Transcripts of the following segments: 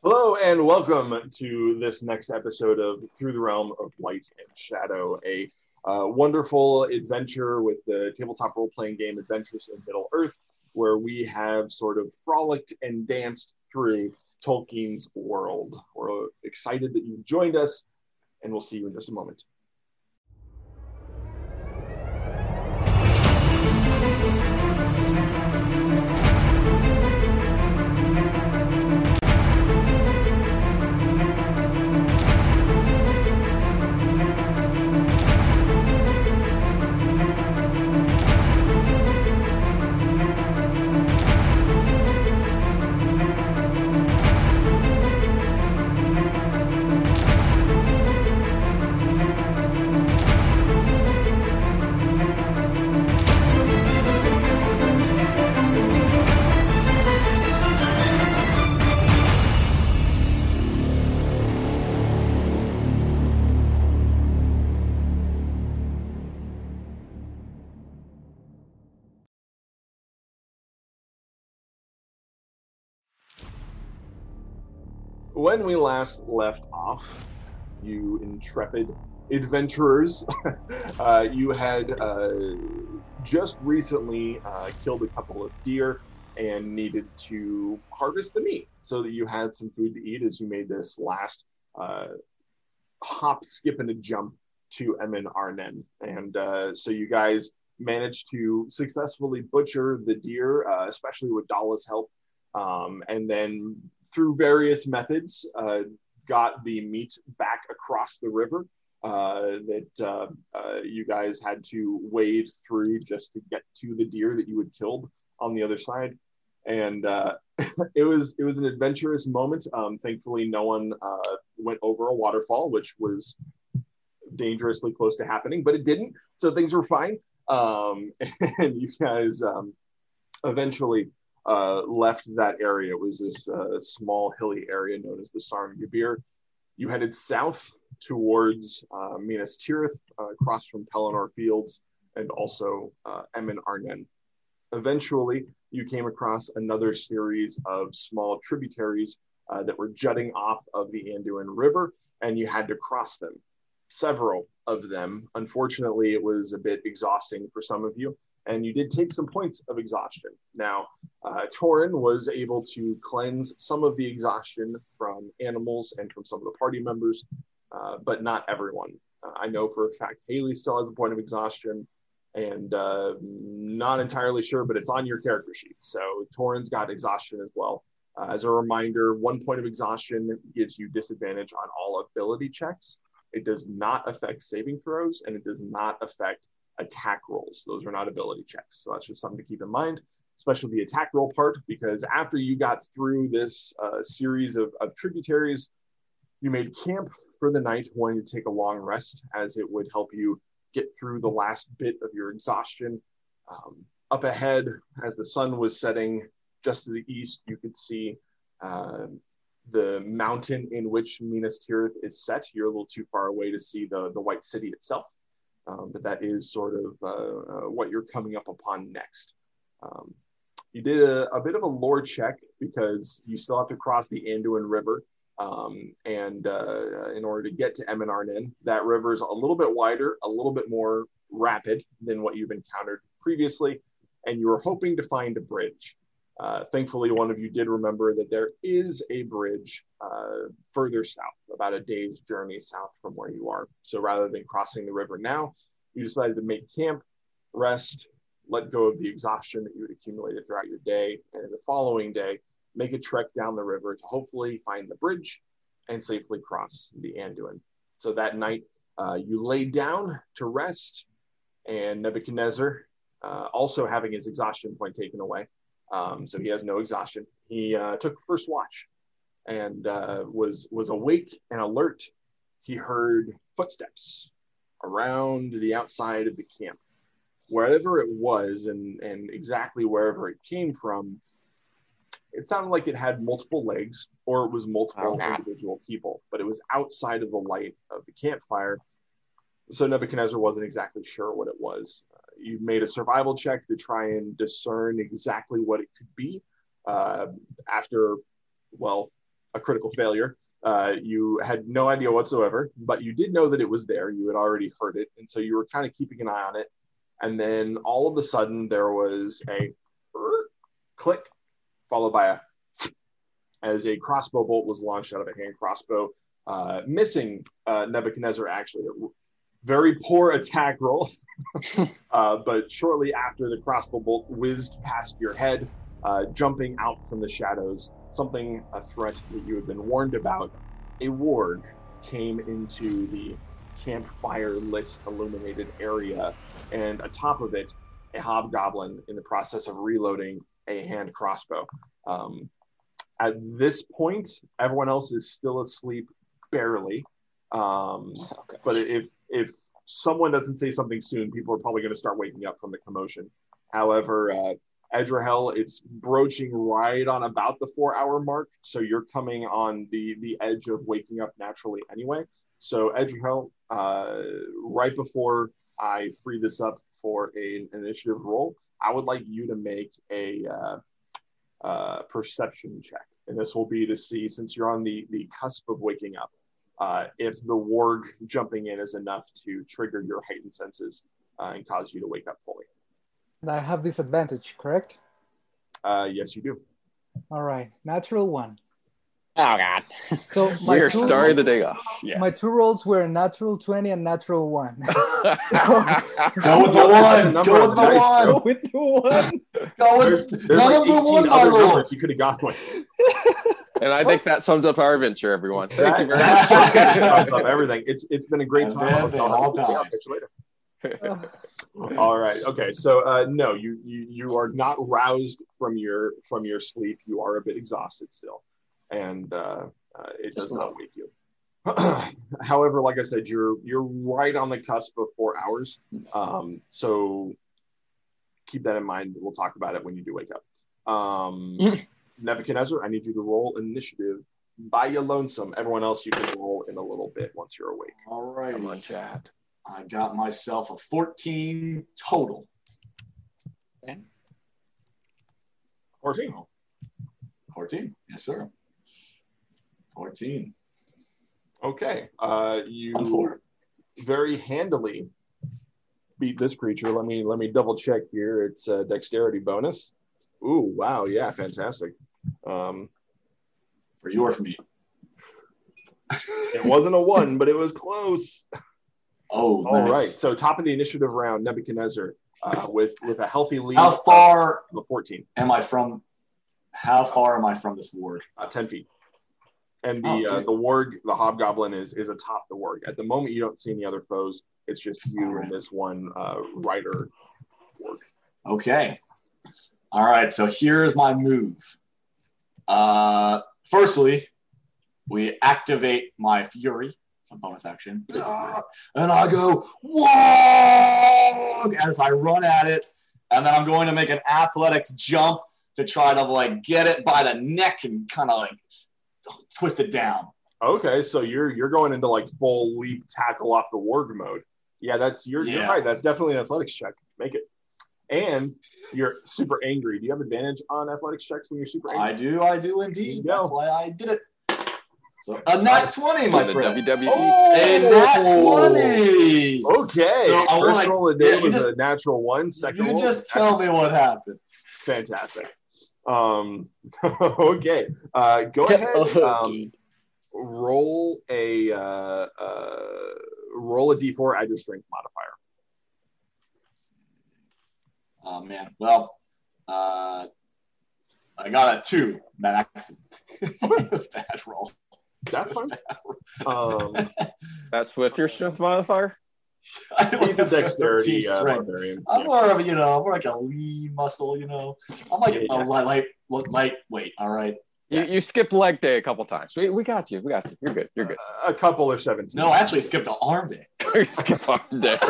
Hello and welcome to this next episode of Through the Realm of Light and Shadow, a wonderful adventure with the tabletop role-playing game Adventures in Middle-earth, where we have sort of frolicked and danced through Tolkien's world. We're excited that you've joined us, and we'll see you in just a moment. When we last left off, you intrepid adventurers, you had just recently killed a couple of deer and needed to harvest the meat so that you had some food to eat as you made this last hop, skip, and a jump to Emin Arnen. And so you guys managed to successfully butcher the deer, especially with Dala's help, and then through various methods, got the meat back across the river that you guys had to wade through just to get to the deer that you had killed on the other side. And it was an adventurous moment. Thankfully, no one went over a waterfall, which was dangerously close to happening, but it didn't. So things were fine. And you guys eventually left that area. It was this small hilly area known as the Sarn Gabir. You headed south towards Minas Tirith, across from Pelennor Fields, and also Emin Arnen. Eventually, you came across another series of small tributaries that were jutting off of the Anduin River, and you had to cross them. Several of them. Unfortunately, it was a bit exhausting for some of you, and you did take some points of exhaustion. Now, Torin was able to cleanse some of the exhaustion from animals and from some of the party members, but not everyone. I know for a fact Haley still has a point of exhaustion, and not entirely sure, but it's on your character sheet. So Torin's got exhaustion as well. As a reminder, 1 point of exhaustion gives you disadvantage on all ability checks. It does not affect saving throws, and it does not affect attack rolls. Those are not ability checks. So that's just something to keep in mind, especially the attack roll part, because after you got through this series of tributaries, you made camp for the night, wanting to take a long rest, as it would help you get through the last bit of your exhaustion. Up ahead, as the sun was setting just to the east, you could see the mountain in which Minas Tirith is set. You're a little too far away to see the White City itself. But that is sort of what you're coming up upon next. You did a bit of a lore check because you still have to cross the Anduin River. And in order to get to Emin Arnen, that river is a little bit wider, a little bit more rapid than what you've encountered previously. And you were hoping to find a bridge. Thankfully, one of you did remember that there is a bridge further south, about a day's journey south from where you are. So rather than crossing the river now, you decided to make camp, rest, let go of the exhaustion that you had accumulated throughout your day, and the following day, make a trek down the river to hopefully find the bridge and safely cross the Anduin. So that night, you laid down to rest, and Nebuchadnezzar, also having his exhaustion point taken away, so he has no exhaustion. He took first watch and was awake and alert. He heard footsteps around the outside of the camp. Wherever it was and exactly wherever it came from, it sounded like it had multiple legs or it was multiple individual people, but it was outside of the light of the campfire. So Nebuchadnezzar wasn't exactly sure what it was. You made a survival check to try and discern exactly what it could be. After, well, a critical failure. You had no idea whatsoever, but you did know that it was there. You had already heard it, and so you were kind of keeping an eye on it. And then all of a sudden, there was a click, followed by as a crossbow bolt was launched out of a hand crossbow, missing Nebuchadnezzar. Actually, a very poor attack roll, but shortly after, the crossbow bolt whizzed past your head, jumping out from the shadows. A threat that you had been warned about. A warg came into the campfire lit, illuminated area, and atop of it, a hobgoblin in the process of reloading a hand crossbow. At this point, everyone else is still asleep, barely. But if someone doesn't say something soon, people are probably going to start waking up from the commotion. However, Edrahel, it's broaching right on about the 4-hour mark, so you're coming on the edge of waking up naturally anyway. So Edrahel, right before I free this up for an initiative roll, I would like you to make a perception check. And this will be to see, since you're on the cusp of waking up, if the warg jumping in is enough to trigger your heightened senses and cause you to wake up fully. And I have this advantage, correct? Yes, you do. All right, natural 1. Oh God! So we're starting the day off. Yes. My 2 rolls were natural 20 and natural 1. Go with the 1. Go with the 1. Go with the 1. Go with there's none like of the 1, my other lord. numbers you could have gone with. And I think that sums up our adventure, everyone. Thank you very That much. sums up everything. It's been a great And time. then they all I'll died. catch you later. All right. Okay. So no, you are not roused from your sleep. You are a bit exhausted still, and it does not wake you. However, like I said, you're right on the cusp of 4 hours. So keep that in mind. We'll talk about it when you do wake up. Nebuchadnezzar, I need you to roll initiative by your lonesome. Everyone else, you can roll in a little bit once you're awake. All right. Come on, Chad. I got myself a 14 total. Okay. 14. 14. Yes, sir. 14. Okay. You 4. very handily beat this creature. Let me double check here. It's a dexterity bonus. Ooh, wow, yeah, fantastic. For you or for me? It wasn't a 1, but it was close. Oh, all nice. right. So top of the initiative round, Nebuchadnezzar, with a healthy lead. How far of 14? Am I from? How far am I from this warg? 10 feet. And the warg, the hobgoblin, is atop the warg. At the moment, you don't see any other foes. It's just you and this one rider warg. Okay. All right. So here's my move. Firstly, we activate my fury. It's a bonus action. And I go, whoa! As I run at it. And then I'm going to make an athletics jump to try to like get it by the neck and kind of like twist it down. Okay, so you're going into like full leap tackle off the warg mode. Yeah, you're right. That's definitely an athletics check. Make it. And you're super angry. Do you have advantage on athletics checks when you're super angry? I do indeed. That's why I did it. So a nat 20, my friend. WWE. Oh, a nat 20. Okay. So I First roll of the day was a natural 1. Second roll. You just tell me what happened. Fantastic. Okay. Go ahead. Roll a d4, add your strength modifier. Oh man. Well, I got a 2. Bad accident. Bad roll. That's fine. That's with your strength modifier? He's a dexterity barbarian. I'm more of I'm more like a lean muscle, I'm like a lightweight, all right? You skipped leg day a couple times. We got you. You're good. A couple or 17. No, actually, I skipped an arm day. Skip arm day.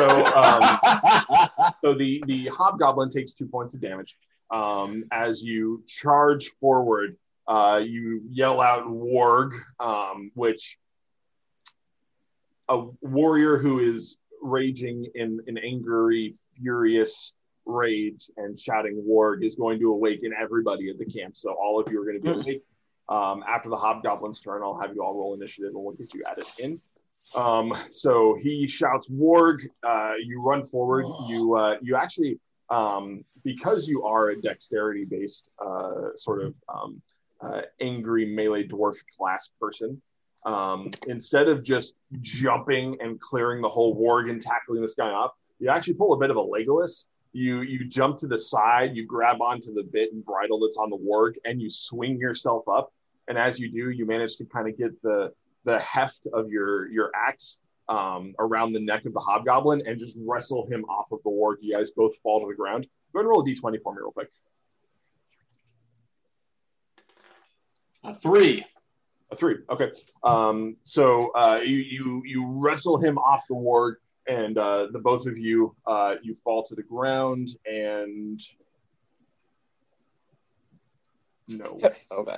So the hobgoblin takes 2 points of damage. As you charge forward, you yell out "warg," which a warrior who is raging in an angry, furious rage and shouting "warg" is going to awaken everybody at the camp. So all of you are going to be awake. After the hobgoblin's turn, I'll have you all roll initiative, and we'll get you added in. So he shouts, "Warg!" You run forward. You actually, because you are a dexterity-based sort of angry melee dwarf class person, instead of just jumping and clearing the whole warg and tackling this guy up, you actually pull a bit of a Legolas. You jump to the side, you grab onto the bit and bridle that's on the warg, and you swing yourself up. And as you do, you manage to kind of get the heft of your axe around the neck of the hobgoblin and just wrestle him off of the warg. You guys both fall to the ground. Go ahead and roll a d20 for me real quick. 3. A 3. Okay. So you wrestle him off the warg, and the both of you you fall to the ground, and no. Okay.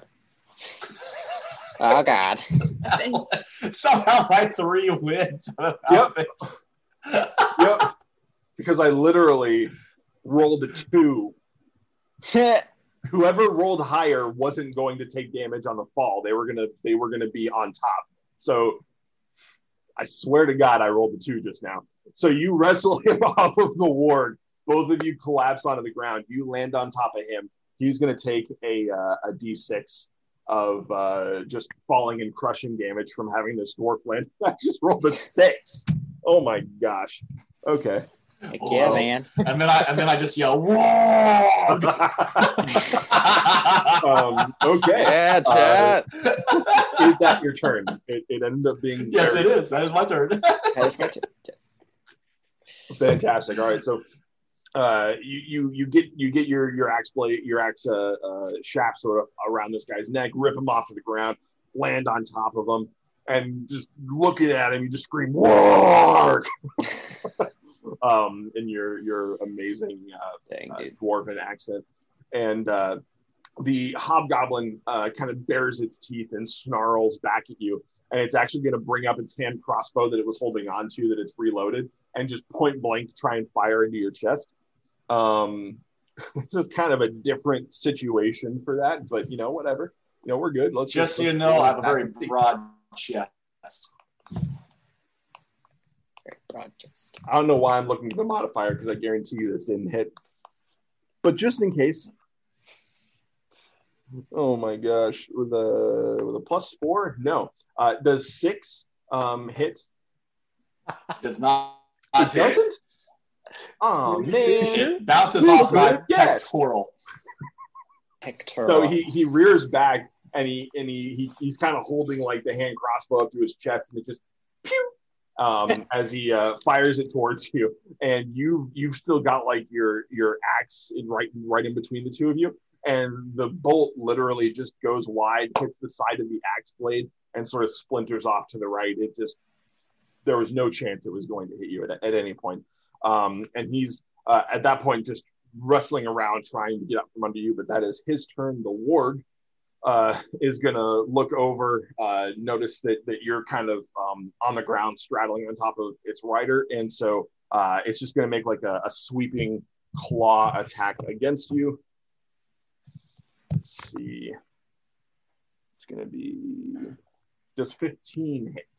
Oh God. Somehow my 3 wins. Yep. Yep. Because I literally rolled a 2. Whoever rolled higher wasn't going to take damage on the fall. They were gonna be on top. So I swear to God, I rolled a 2 just now. So you wrestle him off of the ward. Both of you collapse onto the ground. You land on top of him. He's going to take a d6 of just falling and crushing damage from having this dwarf land. I just rolled a 6. Oh my gosh. Okay. Heck yeah, man. And then I just yell, "Whoa!" Okay. Yeah, chat. Is that your turn? It ended up being Yes, it is. That is my turn. That is my turn. Yes. Fantastic. All right, so you get your axe blade, your axe shaft sort of around this guy's neck, rip him off to the ground, land on top of him, and just looking at him, you just scream "Warg!" In your amazing dwarven accent, and the hobgoblin kind of bares its teeth and snarls back at you, and it's actually going to bring up its hand crossbow that it was holding on to, that it's reloaded, and just point blank try and fire into your chest. This is kind of a different situation for that, but whatever. We're good. Let's Just so you know, I have a very broad chest. Very broad chest. I don't know why I'm looking at the modifier, because I guarantee you this didn't hit. But just in case. Oh my gosh. With a +4? No. Does 6 hit? Does not. It doesn't? Oh man. It bounces off my pectoral. Pectoral. So he rears back, and he's kind of holding like the hand crossbow up to his chest, and it just pew as he fires it towards you, and you've still got like your axe right in between the two of you, and the bolt literally just goes wide, hits the side of the axe blade, and sort of splinters off to the right. There was no chance it was going to hit you at any point, and he's at that point just wrestling around trying to get up from under you, but that is his turn. The warg is going to look over, notice that you're kind of on the ground straddling on top of its rider, and so it's just going to make like a sweeping claw attack against you. Let's see. It's going to be... Does 15 hit?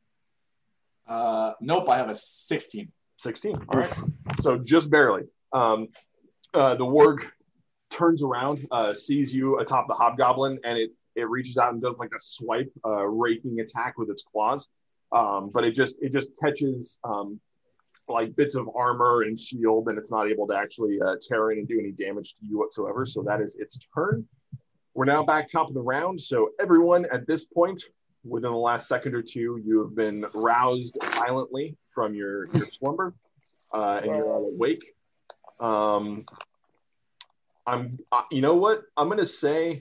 Nope, I have a 16. 16. All right. So just barely. The warg turns around, sees you atop the hobgoblin, and it reaches out and does like a swipe, raking attack with its claws. But it just catches like bits of armor and shield, and it's not able to actually tear in and do any damage to you whatsoever. So that is its turn. We're now back top of the round. So everyone at this point, within the last second or two, you have been roused violently from your slumber, and you're all awake. You know what? I'm going to say,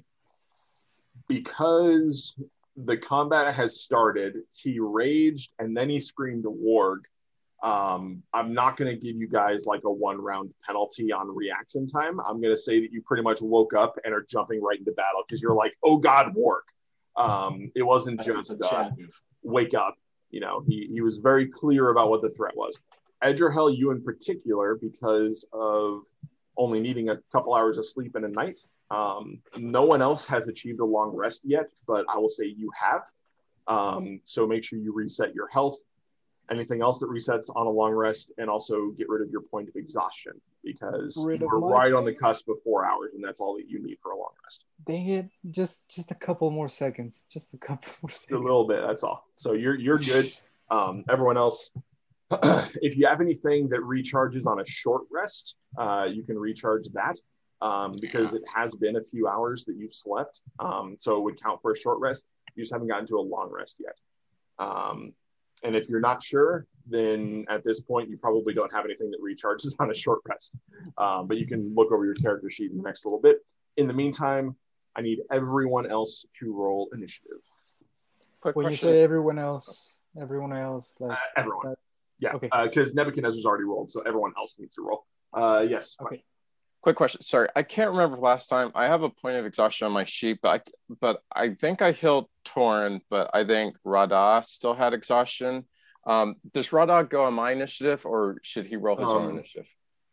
because the combat has started, he raged and then he screamed warg. I'm not going to give you guys like a 1-round penalty on reaction time. I'm going to say that you pretty much woke up and are jumping right into battle because you're like, oh God, warg. It wasn't just wake up. He was very clear about what the threat was. Edgerhell, you in particular, because of only needing a couple hours of sleep in a night, No one else has achieved a long rest yet, but I will say you have. So make sure you reset your health, anything else that resets on a long rest, and also get rid of your point of exhaustion because Rid of we're my- right on the cusp of 4 hours, and that's all that you need for a long rest. Dang it! Just a couple more seconds. Just a couple more Just a seconds. little bit, that's all. So you're good. Everyone else, if you have anything that recharges on a short rest, you can recharge that because it has been a few hours that you've slept. So it would count for a short rest. You just haven't gotten to a long rest yet. And if you're not sure, then at this point, you probably don't have anything that recharges on a short rest. But you can look over your character sheet in the next little bit. In the meantime, I need everyone else to roll initiative. Quick When you question. say everyone else, like Everyone. that's- Yeah, Okay. because Nebuchadnezzar's already rolled, so everyone else needs to roll. Yes. okay. Quick question. Sorry, I can't remember last time. I have a point of exhaustion on my sheet, but I think I healed Torin, but I think Radha still had exhaustion. Does Radha go on my initiative, or should he roll his own initiative?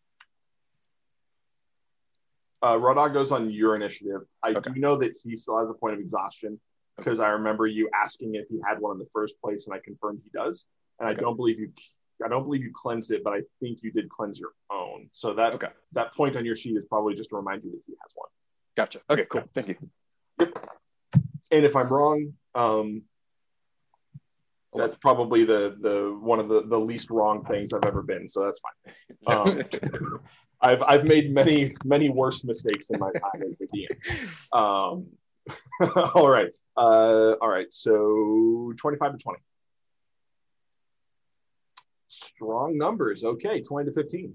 Rodog goes on your initiative. I Okay. do know that he still has a point of exhaustion because I remember you asking if he had one in the first place, and I confirmed he does. And Okay. I don't believe you cleansed it, but I think you did cleanse your own. So that Okay. that point on your sheet is probably just to remind you that he has one. Gotcha. Okay, cool. Thank you. And if I'm wrong, that's probably the one of the least wrong things I've ever been. So that's fine. I've made many worse mistakes in my time as the DM. All right. So 25 to 20. Strong numbers. Okay, 20 to 15.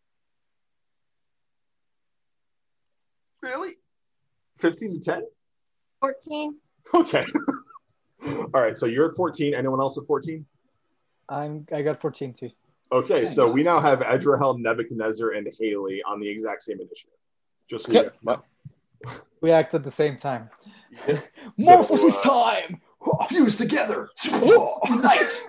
Really? 15 to 10? 14. Okay. All right, so you're at 14. Anyone else at 14? I got 14 too. Okay, so we now have Edrahel, Nebuchadnezzar, and Haley on the exact same initiative. Just so you Yep. know. We act at the same time. So, Morphosis time! Fuse together. Unite.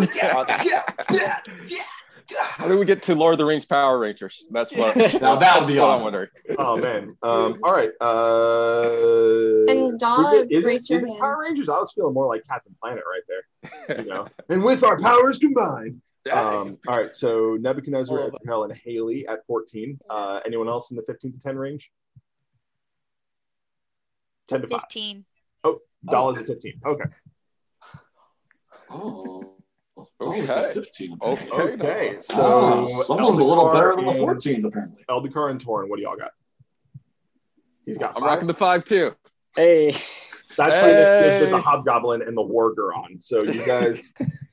How do we get to Lord of the Rings Power Rangers? That's what. Now that would be that's what I'm awesome. wondering. Oh man. All right. And Dala is raised it her hand. Power Rangers? I was feeling more like Captain Planet right there. You know. And with our powers combined. All right. So Nebuchadnezzar, All of it. Edrahel, and Haley at 14. Anyone else in the 15 to 10 range? 10 to 5. 15. Dala's at 15. Okay. Oh. Okay. 15. Okay. So So someone's a little Eldikar better than the and- 14s, apparently. Eldikar and Torin, what do y'all got? He's got I'm 5. rocking the 5 too. Hey. That's playing with the Hey. Hobgoblin and the Warger on. So you guys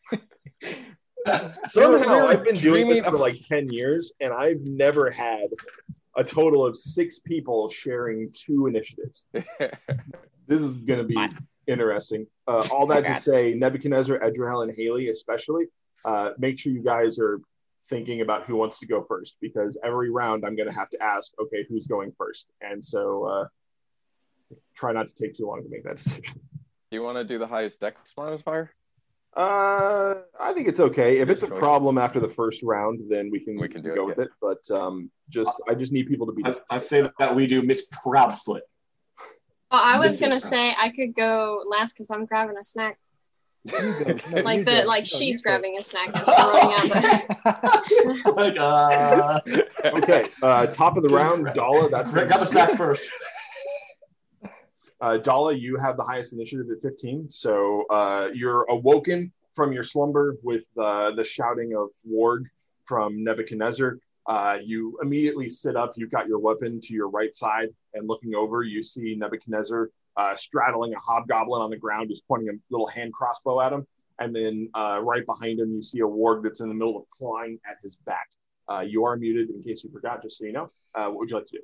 somehow I've been doing this for like 10 years and I've never had a total of 6 people sharing 2 initiatives. This is going to be interesting. All that to say, Nebuchadnezzar, Edrahel, and Haley especially, make sure you guys are thinking about who wants to go first because every round I'm going to have to ask, okay, who's going first? And so try not to take too long to make that decision. You want to do the highest dex modifier? I think it's okay. If it's a Good choice. problem after the first round, then we can do go it, with it. But I just need people to be. I say that we do Miss Proudfoot. Well, I was This is gonna proud. say I could go last because I'm grabbing a snack. You go. No, Like you the go. like No, she's you go. grabbing a snack and throwing out the. It's like, Okay, top of the round, Dala. That's got the snack first. Dala, you have the highest initiative at 15. So you're awoken from your slumber with the shouting of Warg from Nebuchadnezzar. You immediately sit up. You've got your weapon to your right side, and looking over, you see Nebuchadnezzar straddling a hobgoblin on the ground, just pointing a little hand crossbow at him. And then right behind him, you see a Warg that's in the middle of clawing at his back. You are muted in case you forgot, just so you know. What would you like to do?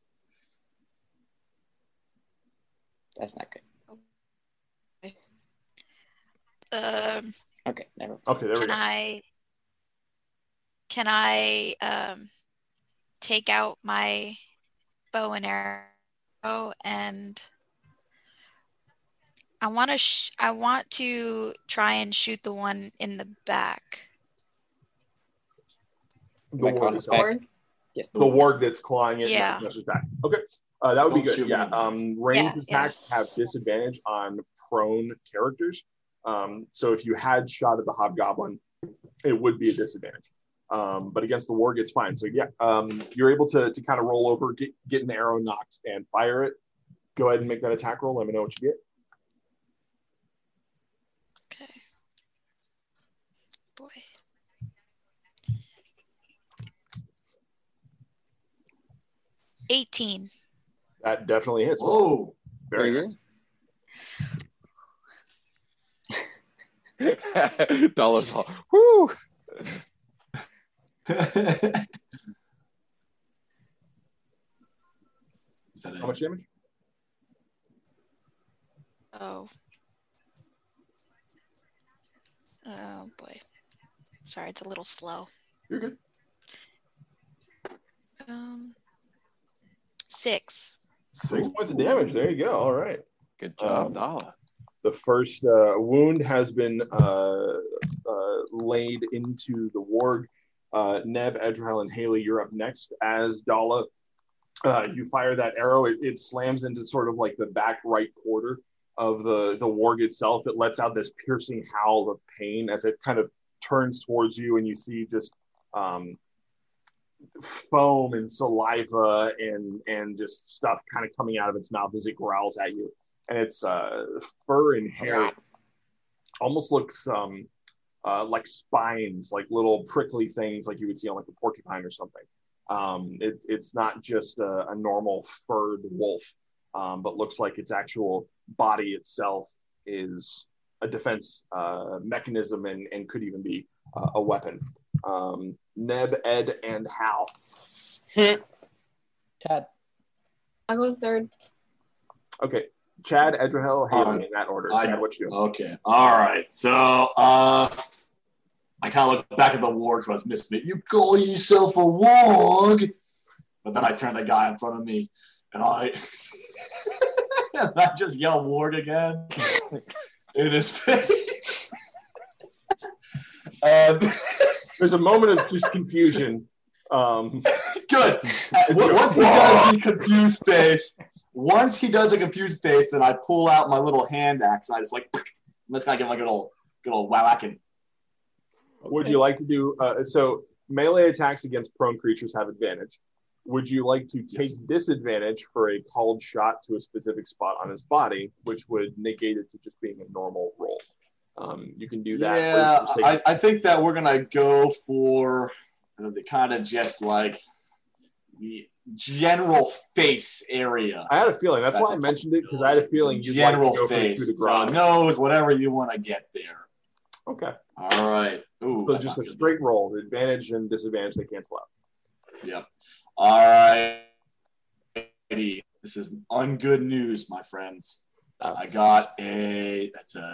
That's not good. Okay, never mind. Okay, there we Can go. I take out my bow and arrow and I want to try and shoot the one in the back. The Like on Warg his itself. back. Warg. Yes. The Warg that's clawing it. Yeah. Nebuchadnezzar's back. Okay. That would be Don't good. shoot Yeah. me. Ranged Yeah, attacks have disadvantage on prone characters. So if you had shot at the hobgoblin, it would be a disadvantage. But against the warg, it's fine. So yeah, you're able to kind of roll over, get an arrow knocked, and fire it. Go ahead and make that attack roll. Let me know what you get. Okay. Boy. $18. That definitely hits. Whoa. Very Very nice. Dollars. Woo! Is that How much damage? Oh. Oh boy. Sorry, it's a little slow. You're good. 6. 6 points of damage. There you go. All right. Good job, Dala. The first wound has been laid into the warg. Neb, Edrel, and Haley, you're up next. As Dala, you fire that arrow. It slams into sort of like the back right quarter of the warg itself. It lets out this piercing howl of pain as it kind of turns towards you, and you see just foam and saliva and just stuff kind of coming out of its mouth as it growls at you. And its fur and hair almost looks like spines, like little prickly things like you would see on like a porcupine or something. It's not just a normal furred wolf, but looks like its actual body itself is a defense mechanism and could even be a weapon. Neb, Ed, and Hal. Chad. Oh, I'll go third. Okay. Chad, Edrahel, Haley in that order. I- Chad, what you doing? Okay. All right. So I kind of look back at the warg who I was missing. You call yourself a warg? But then I turn the guy in front of me and I just yell warg again in his face. And There's a moment of just confusion. good. Once he does the confused face, then I pull out my little hand axe and I just like, I'm just gonna give him a good old whacking. Would you like to do so? Melee attacks against prone creatures have advantage. Would you like to take disadvantage for a called shot to a specific spot on his body, which would negate it to just being a normal roll? You can do that. Yeah, I think that we're gonna go for the kind of just like the general face area. I had a feeling. That's why I mentioned it, because I had a feeling you'd like to General go for the coup face, de grace. nose, whatever you want to get there. Okay. All right. Ooh, So that's just not a good. straight roll. The advantage and disadvantage they cancel out. Yep. All right. This is ungood news, my friends. I got a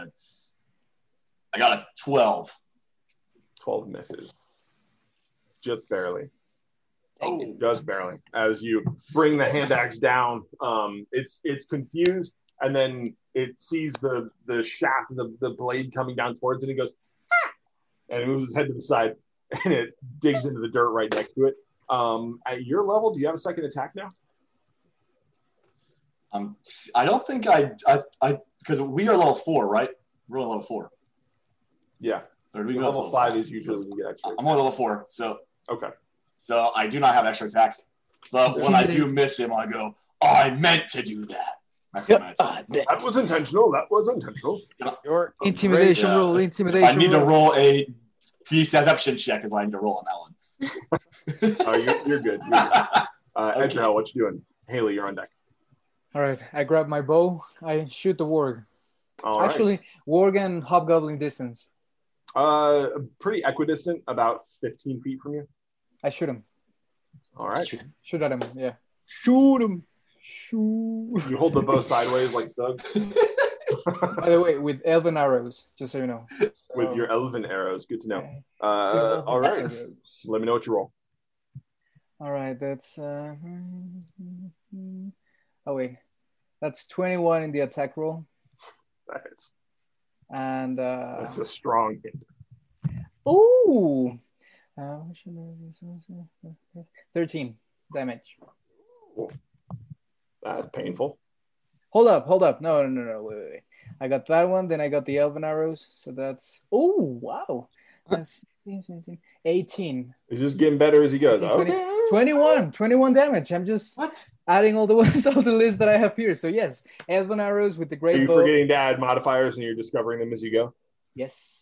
12. 12 misses. Just barely. Oh, Just barely. As you bring the hand axe down, it's confused, and then it sees the shaft of the blade coming down towards it. And it goes, ah! And it moves its head to the side, and it digs into the dirt right next to it. At your level, do you have a second attack now? I don't think I because we are level 4, right? We're on level 4. Yeah. Or do we go Level 5 is usually when you get extra. I'm on level 4, so Okay. I do not have extra attack. But when I do miss him, I go, I meant to do that. That's what I meant. That was intentional. That was intentional. You're Intimidation Yeah. roll. If Intimidation I need to roll. roll a deception check, is what I need to roll on that one. Oh, you're good. You're good. Edrel, what you doing? Haley, you're on deck. All right. I grab my bow. I shoot the warg. All right. Actually, warg and hobgoblin distance. Pretty equidistant, about 15 feet from you. I shoot him. All right. Shoot at him. Yeah. Shoot him. Shoot. You hold the bow sideways like Doug By the way, with elven arrows, just so you know. with So, your elven arrows. Good to know. okay. All right. Arrows. Let me know what you roll. All right. That's. Oh wait, that's 21 in the attack roll, and That's a strong hit. ooh, 13 damage. That's painful. Hold up. No. Wait. I got that one. Then I got the elven arrows. So that's wow. That's 18. It's just getting better as he goes. 18, 20, Okay. 21 damage. I'm just What? adding all the ones off the list that I have here. So yes, elven arrows with the Are great you bow. forgetting to add modifiers and you're discovering them as you go? Yes.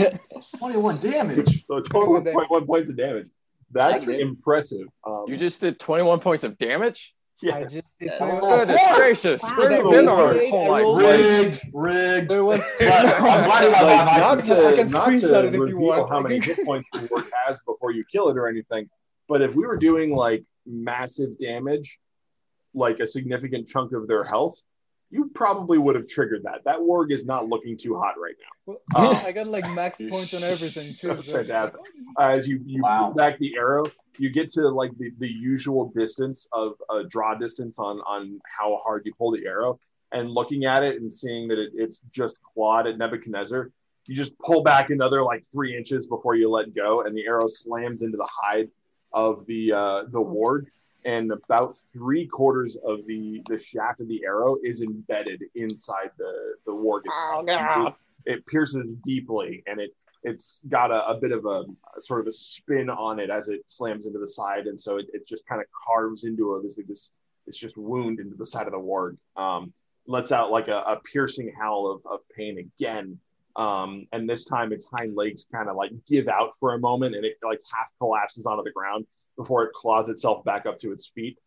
21 damage. So total 21 points of damage. That's I did. impressive. You just did 21 points of damage? I yes. just did Yes. 21. Oh, Goodness four. gracious. Wow. Where have you With been a our 28, whole I life? rolled Rigged. There was But I'm glad you got Like, my not maximum. I can to, not screenshot to it if you reveal want. how many hit points the ward has before you kill it or anything, but if we were doing like massive damage, like a significant chunk of their health, you probably would have triggered that. That warg is not looking too hot right now. I got like max points on everything too. That's So. fantastic. As you Wow. pull back the arrow, you get to like the usual distance of draw distance on how hard you pull the arrow, and looking at it and seeing that it's just clawed at Nebuchadnezzar, you just pull back another like 3 inches before you let go, and the arrow slams into the hide of the ward, and about 3/4 of the shaft of the arrow is embedded inside the ward itself. Oh, God. It pierces deeply, and it's got a bit of a sort of a spin on it as it slams into the side, and so it just kind of carves into this it's just wound into the side of the ward. Lets out like a piercing howl of pain again. And this time its hind legs kind of like give out for a moment, and it like half collapses onto the ground before it claws itself back up to its feet.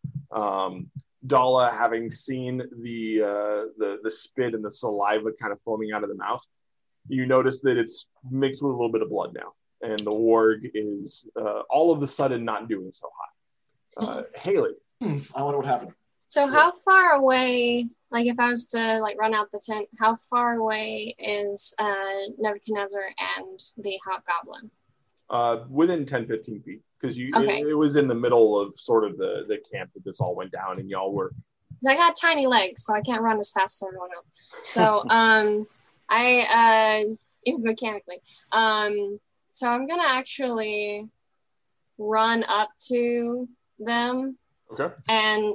Dala, having seen the spit and the saliva kind of foaming out of the mouth, you notice that it's mixed with a little bit of blood now, and the warg is all of a sudden not doing so hot. Haley. I wonder what happened. So how far away, like if I was to like run out the tent, how far away is Nebuchadnezzar and the hobgoblin? Within 10-15 feet, because Okay. it was in the middle of sort of the camp that this all went down, and y'all were 'Cause I got tiny legs, so I can't run as fast as everyone else. So I even mechanically. So I'm gonna actually run up to them, okay. and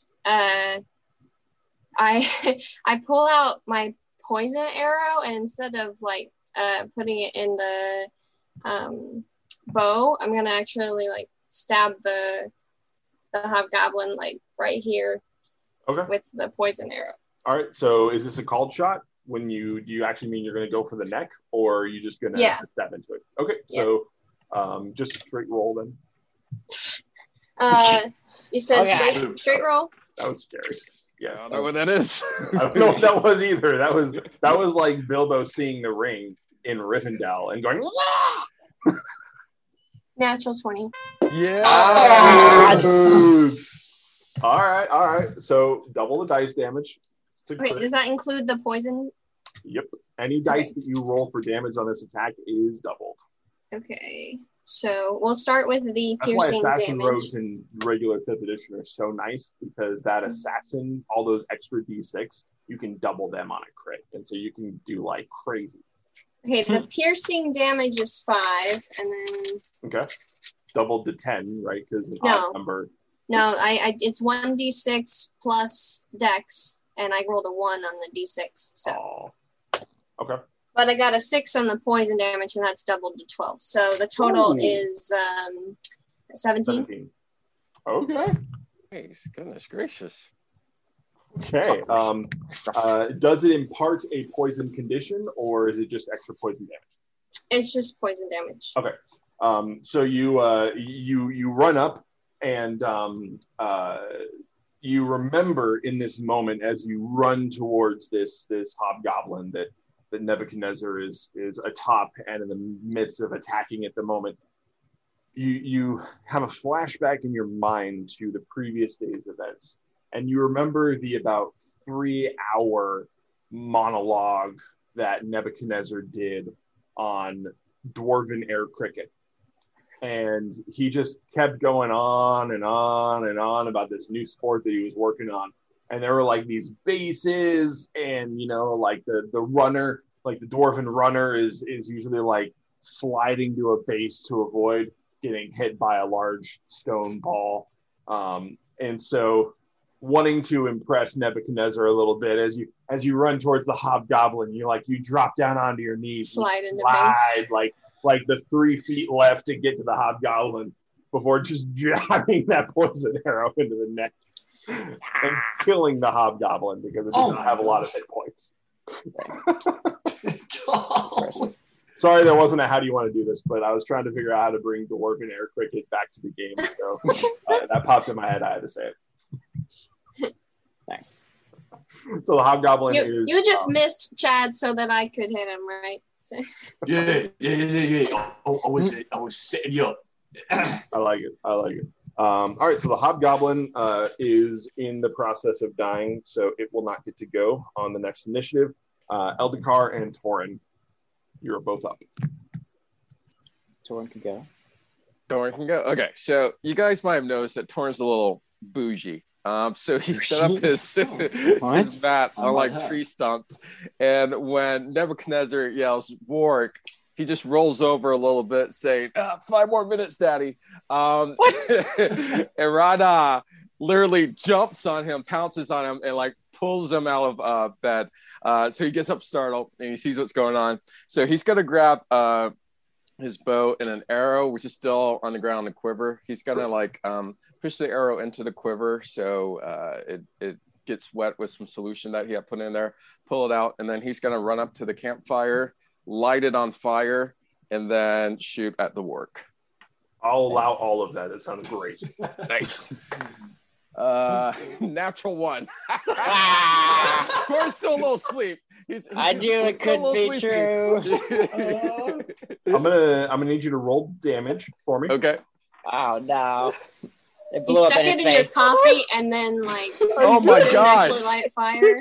I I pull out my poison arrow, and instead of like putting it in the bow, I'm gonna actually like stab the hobgoblin like right here Okay. with the poison arrow. All right. So is this a called shot? When do you actually mean you're going to go for the neck, or are you just going to Yeah. step into it? Okay. Yeah. So just straight roll then. You said Okay. straight roll. That was scary. Yes. I don't know what that is. I don't know what that was either. That was like Bilbo seeing the ring in Rivendell and going, "Wah!" Natural 20. Yeah. All right. So double the dice damage. It's a Wait, crit. does that include the poison? Yep. Any dice that you roll for damage on this attack is doubled. Okay. So we'll start with the That's why piercing Assassin damage. Rogues in regular 5th edition are so nice, because that Assassin, all those extra D6, you can double them on a crit. And so you can do like crazy. Okay, the piercing damage is 5, and then Okay. Doubled to 10, right? Because an No. odd number. no, I it's 1d6 plus dex, and I rolled a 1 on the d6. So, Oh. Okay. but I got a 6 on the poison damage, and that's doubled to 12. So the total Ooh. is 17. 17. Okay. Nice. Goodness gracious. Okay. Does it impart a poison condition, or is it just extra poison damage? It's just poison damage. Okay. So you run up, and you remember in this moment as you run towards this hobgoblin that Nebuchadnezzar is atop and in the midst of attacking at the moment. You have a flashback in your mind to the previous day's events, and you remember the about 3-hour monologue that Nebuchadnezzar did on Dwarven Air Cricket. And he just kept going on and on and on about this new sport that he was working on. And there were like these bases, and like the runner, like the Dwarven runner is usually like sliding to a base to avoid getting hit by a large stone ball. And so wanting to impress Nebuchadnezzar a little bit as you run towards the hobgoblin. You drop down onto your knees, Slide into slide base. like the 3 feet left to get to the hobgoblin before just jabbing that poison arrow into the neck and killing the hobgoblin because it does not have a lot of hit points. God. Sorry, there wasn't a how do you want to do this, but I was trying to figure out how to bring Dwarven Air Cricket back to the game, so that popped in my head. I had to say it. Nice. So the hobgoblin is. You just missed Chad so that I could hit him, right? So. Yeah. I was setting you up. I like it. All right, so the hobgoblin is in the process of dying, so it will not get to go on the next initiative. Eldikar and Torin, you're both up. Torin can go. Torin can go. Okay, so you guys might have noticed that Torin's a little bougie. So he set up his mat on like tree stumps, and when Nebuchadnezzar yells "Warg," he just rolls over a little bit, saying, 5 more minutes, Daddy. And Radha literally jumps on him, pounces on him, and like pulls him out of bed. So he gets up startled and he sees what's going on. So he's going to grab his bow and an arrow, which is still on the ground and quiver. He's going to push the arrow into the quiver so it gets wet with some solution that he had put in there, pull it out, and then he's going to run up to the campfire, light it on fire, and then shoot at the warg. I'll allow all of that. It sounds great. Nice. Natural 1. Corey's still a little asleep. I knew it could be true. I'm gonna need you to roll damage for me. Okay. Oh no. It You blew up stuck in his it in your face. coffee and then like Oh my didn't gosh. actually light fire.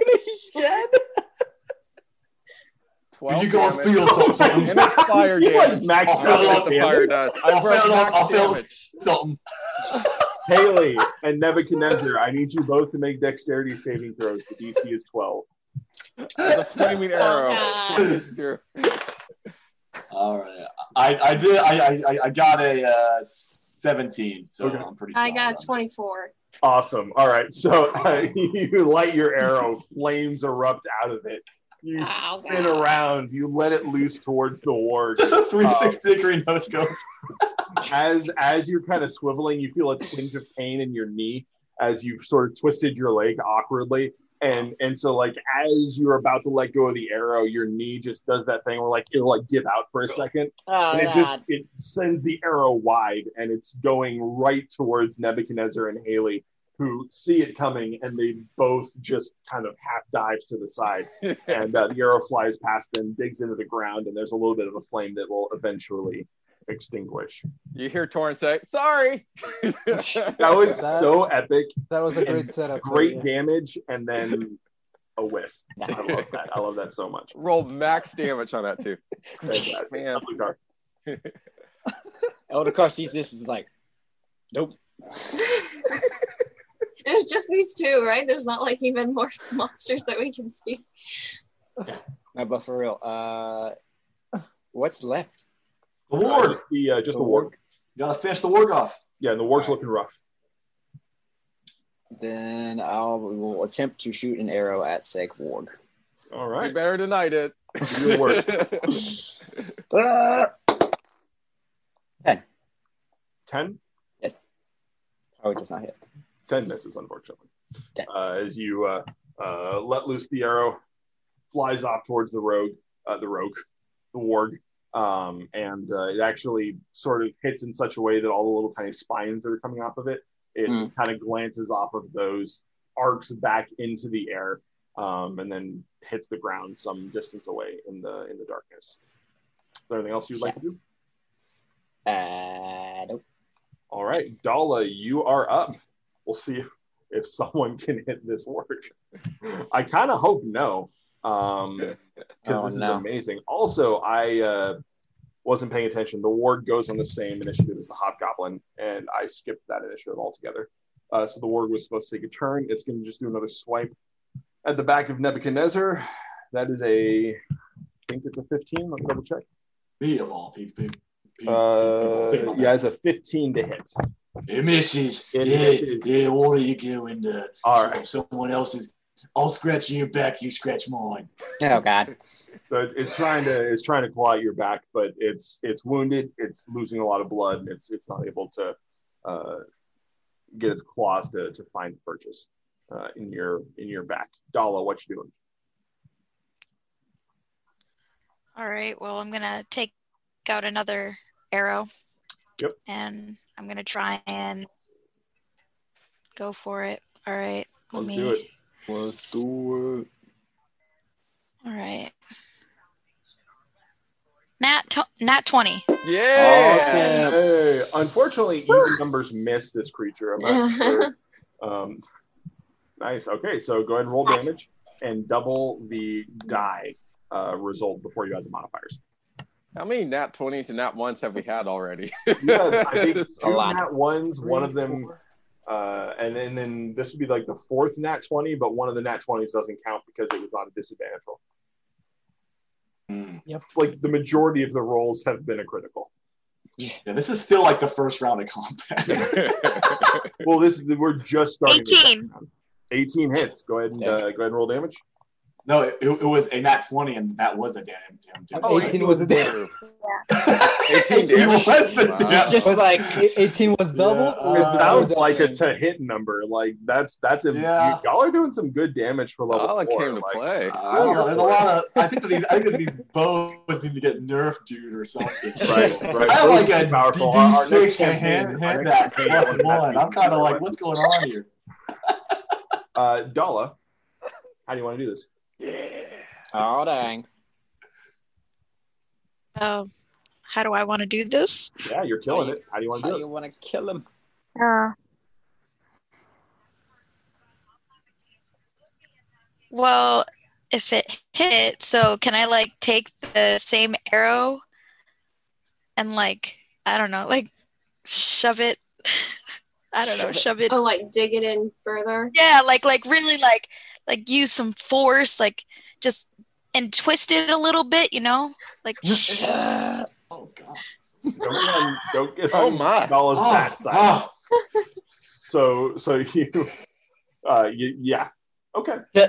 12 You go damage. feel something. And it's fire You like damage. max I'll out fill what up the Fire does. I'll feel damage. something. Haley and Nebuchadnezzar, I need you both to make dexterity saving throws. The DC is 12. The flaming arrow. God. flies through. All right. I did. I got a 17, so Okay. I'm pretty. I solid got on 24. Awesome. All right. So you light your arrow, flames erupt out of it. You Oh, spin God. around, you let it loose towards the warg. that. Just a 360-degree no scope. As you're kind of swiveling, you feel a twinge of pain in your knee as you've sort of twisted your leg awkwardly. And so like as you're about to let go of the arrow, your knee just does that thing where like it'll like give out for a second. Oh, And God. it sends the arrow wide and it's going right towards Nebuchadnezzar and Haley, who see it coming, and they both just kind of half dive to the side. And the arrow flies past them, digs into the ground, and there's a little bit of a flame that will eventually extinguish. You hear Torrin say, "Sorry." That was so epic. That was a And great setup. Great Yeah. damage, and then a whiff. I love that. I love that so much. Roll max damage on that too. Fantastic. Man. Eldikar. Eldikar sees this and is like, nope. There's just these two, right? There's not like even more monsters that we can see. No, but for real, what's left? The warg. Just The the warg. You gotta finish the warg off. Yeah, and the warg's looking rough. Then we will attempt to shoot an arrow at Seg Warg. All You right. better denied it. Do your work. 10. 10? Probably does not hit. 10 misses, unfortunately. 10. As you let loose the arrow, flies off towards the warg, and it actually sort of hits in such a way that all the little tiny spines that are coming off of it, it kind of glances off of those, arcs back into the air, and then hits the ground some distance away in the darkness. Is there anything else you'd like to do? Nope. All right, Dala, you are up. We'll see if someone can hit this warg. I kind of hope no, because this is amazing. Also, I wasn't paying attention. The warg goes on the same initiative as the hobgoblin, and I skipped that initiative altogether. So the warg was supposed to take a turn. It's going to just do another swipe at the back of Nebuchadnezzar. That is I think it's a 15. Let me double check. Me of all people. Yeah, it's a 15 to hit. It misses. It yeah, misses. yeah. What are you doing? All right. Someone else's. I'll scratch your back. You scratch mine. Oh God. So it's trying to claw at your back, but it's wounded. It's losing a lot of blood, and it's not able to get its claws to find purchase in your back. Dala, what you doing? All right. Well, I'm gonna take out another arrow. Yep. And I'm gonna try and go for it. All right. Let's do it. Let's do it. All right. Nat 20. Yeah. Oh, snap. Hey, unfortunately, even numbers miss this creature. I'm not sure. Nice. Okay, so go ahead and roll damage and double the die result before you add the modifiers. How many nat 20s and nat 1s have we had already? Yeah, I think A two lot. nat ones, one of them, and then this would be like the fourth nat 20, but one of the nat 20s doesn't count because it was on a disadvantage roll. Yep. Like the majority of the rolls have been a critical. Yeah, this is still like the first round of combat. Well, we're just starting. 18. 18 hits. Go ahead and roll damage. No, it was a nat 20, and that was a damn. Oh, 18 was a damage. 18 damage. was the Wow. damn. It's just like 18 was double. Yeah, or It was the sounds double like a damage? to hit number. Like that's Yeah. y'all are doing some good damage for level Dala 4. came to like, play. I don't know. There's a lot of. I think that these bows need to get nerfed, dude, or something. Right. I have like a Powerful. Our next D6 campaign- our hand next axe campaign plus would have to one. be I'm kind of like, weapon. what's going on here? Dala, how do you want to do this? oh dang. How do I want to do this? Yeah, you're killing it. How do you want to How do do it? you want to kill him? Well, if it hit, so can I like take the same arrow and like, I don't know, like shove it? I don't know, shove it. Oh, like dig it in further. Yeah, like really like use some force, like just and twist it a little bit, you know? Like Oh god. Don't get Oh on my. Dala's bad side. Oh. So you, yeah. Okay. Yeah.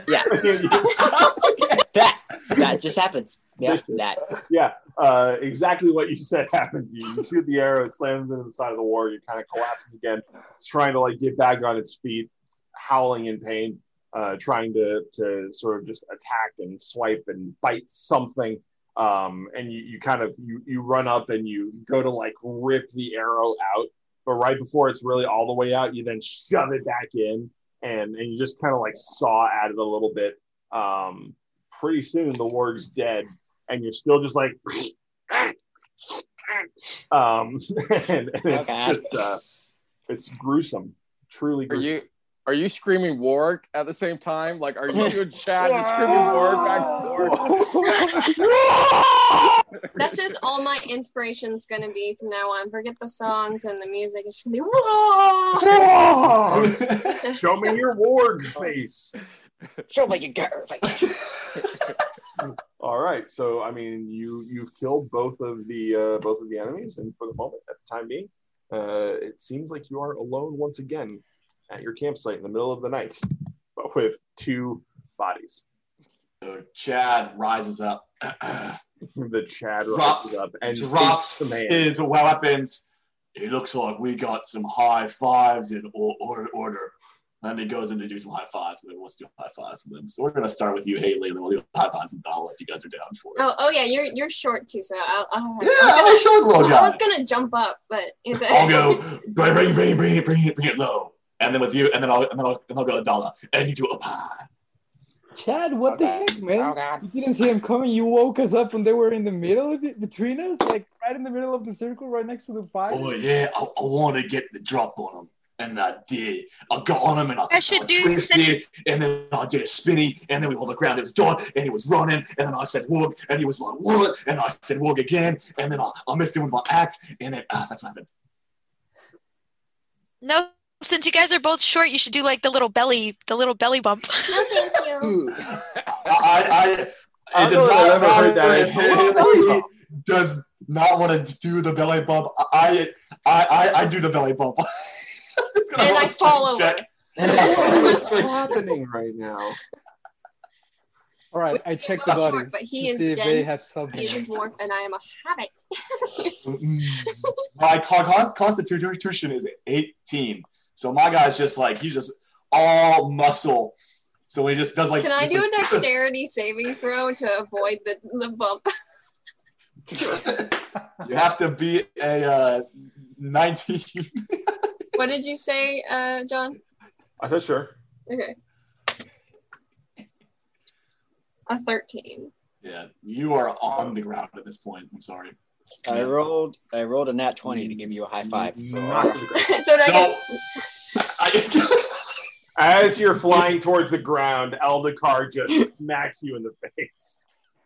that just happens. Yeah, that. Yeah, exactly what you said happens. You shoot the arrow, it slams into the side of the warrior, it kind of collapses again. It's trying to like get back on its feet, it's howling in pain, trying to sort of just attack and swipe and bite something. And you kind of you run up and you go to like rip the arrow out, but right before it's really all the way out, you then shove it back in and you just kind of like saw at it a little bit. Pretty soon the warg's dead, and you're still just like, and it's gruesome, truly gruesome. Are you screaming warg at the same time? Like, are you and Chad just screaming warg back and forth? That's just all my inspiration's gonna be from now on. Forget the songs and the music. It's just gonna be whoa. Show me your warg face. Show me your girl face. All right, so I mean, you've killed both of the enemies, and for the moment, at the time being, it seems like you are alone once again at your campsite in the middle of the night, but with two bodies. So Chad rises up, The Chad Drops- rises up and drops takes command. his weapons. It looks like we got some high fives in order. And he goes in to do some high fives, and then we'll do high fives with them. So we're gonna start with you, Haley, and then we'll do high fives with Dala if you guys are down for it. Oh yeah, you're short too, so Yeah, I'm a short little I guy. was gonna jump up, but I'll go bring it low, and then with you, and then I'll go to Dala, and you do up high. Chad, what the heck, man? Oh god. You didn't see him coming. You woke us up when they were in the middle of it, between us, like right in the middle of the circle, right next to the fire. Oh yeah, I want to get the drop on him, and I did. I got on him, and I twisted, and then I did a spinny, and then we hold the ground. It was dark, and he was running, and then I said "Woog," and he was like "What?" and I said "Woog" again, and then I missed him with my axe, and then that's what happened. no, since you guys are both short, you should do like the little belly bump. no, thank you. I I it don't does know if I've not ever heard matter that. if Haley does not want to do the belly bump, I do the belly bump. And I fall over. What's happening right now? All right, I checked the bodies. But he to is see if they had dense. something. He's a dwarf, and I am a hobbit. My constitution is 18, so my guy's just like he's just all muscle. So he just does like. Can I do a dexterity saving throw to avoid the bump? You have to be a 19. What did you say, John? I said sure. Okay. A 13. Yeah, you are on the ground at this point. I'm sorry. I rolled a nat 20 to give you a high five. So, So I guess. As you're flying towards the ground, Eldakar just smacks you in the face.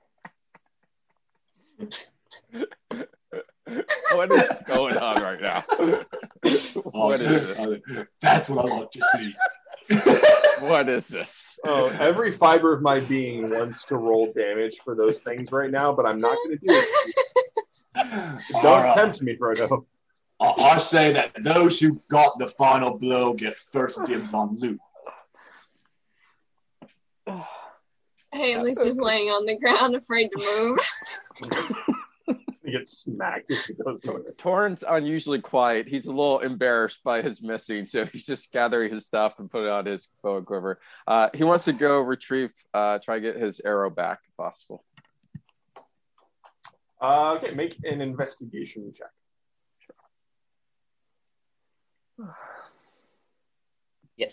What is going on right now? What is this? That's what I like to see. What is this? Oh, every fiber of my being wants to roll damage for those things right now, but I'm not going to do it. Don't tempt me, Frodo. I say that those who got the final blow get first dibs on loot. Haley's just laying on the ground, afraid to move. He gets smacked if he goes nowhere. Torrent's unusually quiet. He's a little embarrassed by his missing, so he's just gathering his stuff and putting it on his bow and quiver. He wants to go retrieve, try to get his arrow back if possible. Okay, make an investigation check. yes.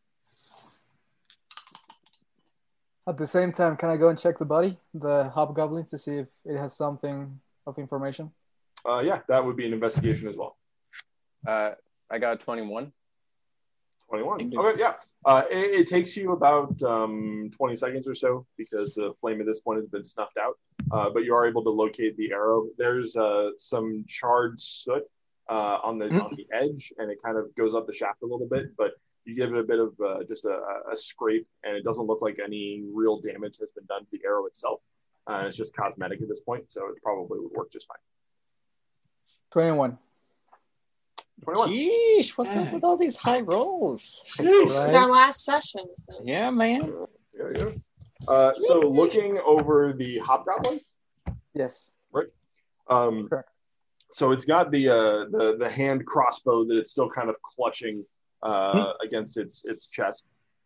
At the same time, can I go and check the body, the hobgoblin, to see if it has something of information? Yeah, that would be an investigation as well. I got a 21. 21. Okay, yeah. It takes you about 20 seconds or so because the flame at this point has been snuffed out. But you are able to locate the arrow. There's some charred soot on the edge, and it kind of goes up the shaft a little bit. But you give it a bit of just a scrape, and it doesn't look like any real damage has been done to the arrow itself. It's just cosmetic at this point, so it probably would work just fine. 21. 21. Sheesh, what's up with all these high rolls? It's our last session. So. Yeah, man. Yeah. So looking over the hobgoblin? Yes. Right. Correct. So it's got the hand crossbow that it's still kind of clutching against its chest.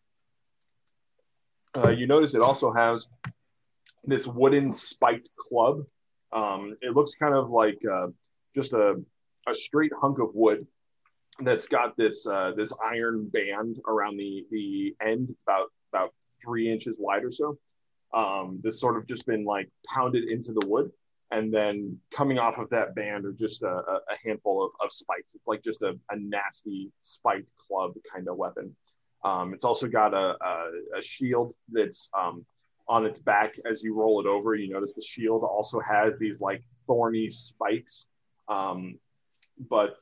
You notice it also has this wooden spiked club. It looks kind of like just a straight hunk of wood that's got this iron band around the end. It's about 3 inches wide or so. This sort of just been like pounded into the wood, and then coming off of that band are just a handful of spikes. It's like just a nasty spiked club kind of weapon. It's also got a shield that's on its back. As you roll it over, you notice the shield also has these like thorny spikes. But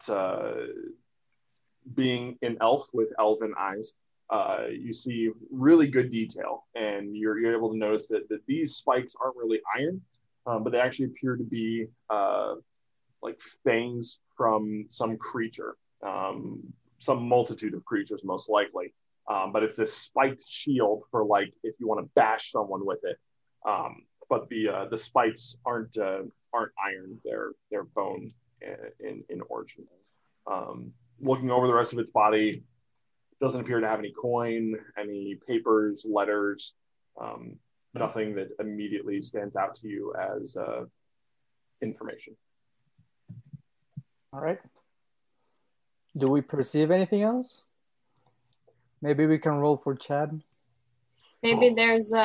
being an elf with elven eyes, you see really good detail, and you're able to notice that these spikes aren't really iron, but they actually appear to be like fangs from some creature, some multitude of creatures most likely. But it's this spiked shield for like if you want to bash someone with it. But the spikes aren't iron; they're bone in origin. Looking over the rest of its body, doesn't appear to have any coin, any papers, letters, nothing that immediately stands out to you as information. All right. Do we perceive anything else? Maybe we can roll for Chad. Maybe there's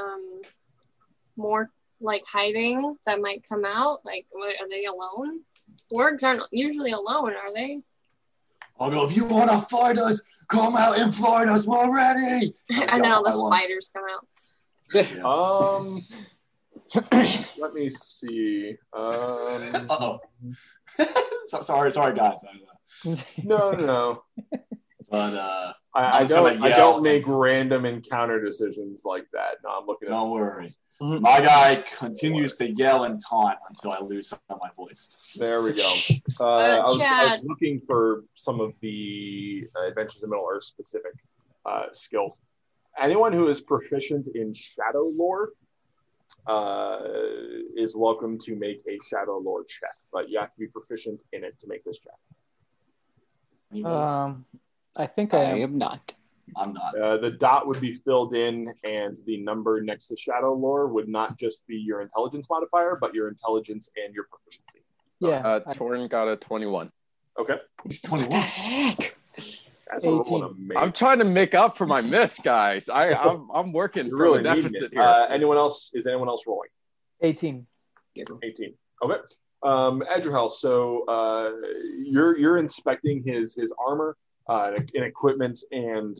more like hiding that might come out. Like, are they alone? Wargs aren't usually alone, are they? I'll go, if you want to fight us, come out and fight us, we're ready. And then all the spiders come out. Let me see. Uh-oh. sorry, guys. No. But I don't make random encounter decisions like that. No, I'm looking at. Don't worry. My guy continues to yell and taunt until I lose some of my voice. There we go. I was looking for some of the Adventures in Middle Earth specific skills. Anyone who is proficient in Shadow Lore is welcome to make a Shadow Lore check, but you have to be proficient in it to make this check. I think I am not. I'm not. The dot would be filled in, and the number next to Shadow Lore would not just be your intelligence modifier, but your intelligence and your proficiency. Yeah. Torin got a 21. Okay. He's 21. That's 18. I'm trying to make up for my miss, guys. I'm working You're from really a deficit here. Anyone else? Is anyone else rolling? 18. 18. Okay. Edgerhel, so you're inspecting his armor and equipment, and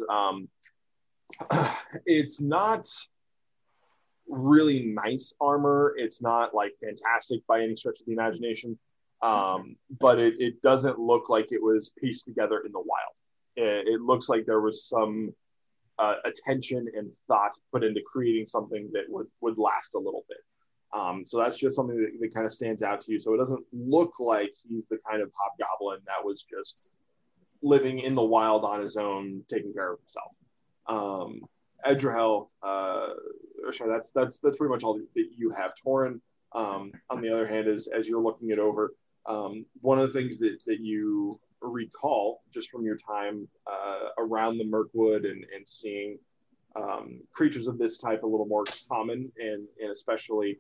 it's not really nice armor. It's not like fantastic by any stretch of the imagination, but it doesn't look like it was pieced together in the wild. It looks like there was some attention and thought put into creating something that would last a little bit. So that's just something that kind of stands out to you. So it doesn't look like he's the kind of hobgoblin that was just living in the wild on his own, taking care of himself. Edgerhel, that's pretty much all that you have. Torin, on the other hand, as you're looking it over, one of the things that you recall just from your time around the Mirkwood and seeing creatures of this type a little more common, and especially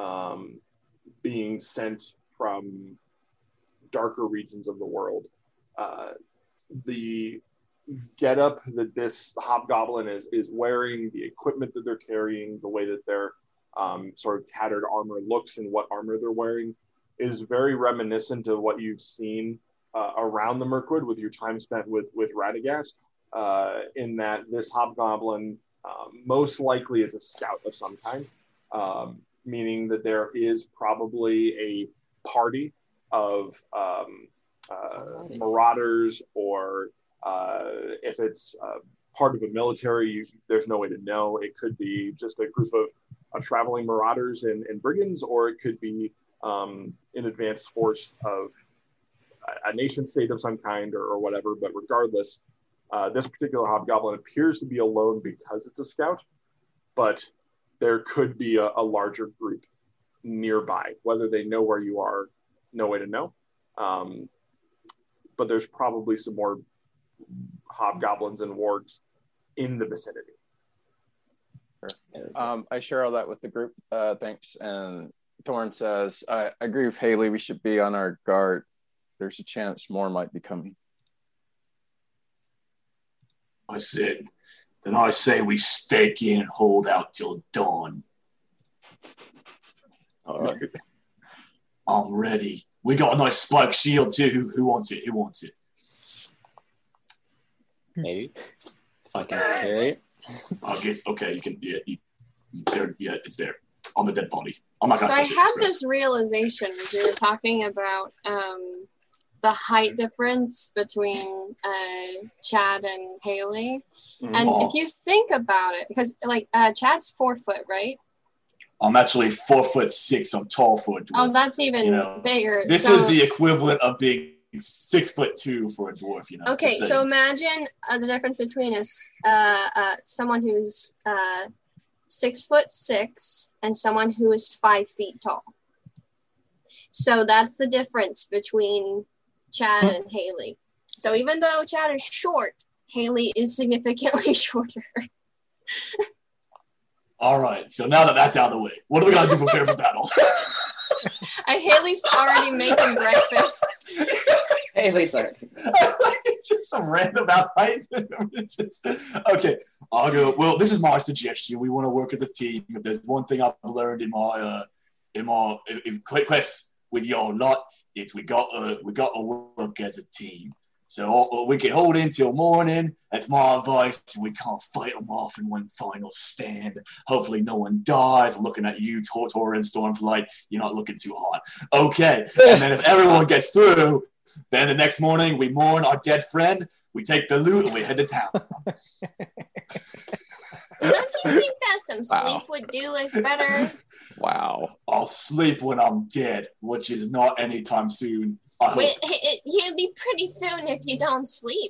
being sent from darker regions of the world. The getup that this hobgoblin is wearing, the equipment that they're carrying, the way that their sort of tattered armor looks and what armor they're wearing is very reminiscent of what you've seen around the Mirkwood with your time spent with Radagast, in that this hobgoblin most likely is a scout of some kind, meaning that there is probably a party of marauders, or if it's part of a military, there's no way to know. It could be just a group of traveling marauders and brigands, or it could be an advanced force of a nation state of some kind, or whatever. But regardless, this particular hobgoblin appears to be alone because it's a scout, but there could be a larger group nearby. Whether they know where you are, no way to know. But there's probably some more hobgoblins and wargs in the vicinity. I share all that with the group. Thanks. And Thorn says, I agree with Haley. We should be on our guard. There's a chance more might be coming. I say we stake in and hold out till dawn. All right. I'm ready. We got a nice spike shield too. Who wants it? Maybe. If I can carry it. I guess, okay, you can, it's there. On the dead body. I'm not gonna So I touch it. had this realization as we were talking about the height difference between Chad and Haley. And if you think about it, because Chad's 4 foot, right? I'm actually 4'6". I'm tall for a dwarf. Oh, that's even bigger. This is the equivalent of being 6'2" for a dwarf. Okay, so imagine the difference between someone who's 6'6" and someone who is 5 feet tall. So that's the difference between Chad and Haley. So even though Chad is short, Haley is significantly shorter. All right, so now that that's out of the way, what do we got to do to prepare for battle? Haley's already making breakfast. Haley's already. Just some random height. Okay, I'll go. Well, this is my suggestion. We want to work as a team. If there's one thing I've learned in my quest with your lot, it's we got to work as a team. So we can hold in till morning. That's my advice. We can't fight them off in one final stand. Hopefully no one dies. Looking at you, Tortor and Stormflight. You're not looking too hot. Okay. And then if everyone gets through, Then the next morning, we mourn our dead friend. We take the loot and we head to town. Don't you think that some sleep would do us better? Wow. I'll sleep when I'm dead, which is not anytime soon. It'd be pretty soon if you don't sleep.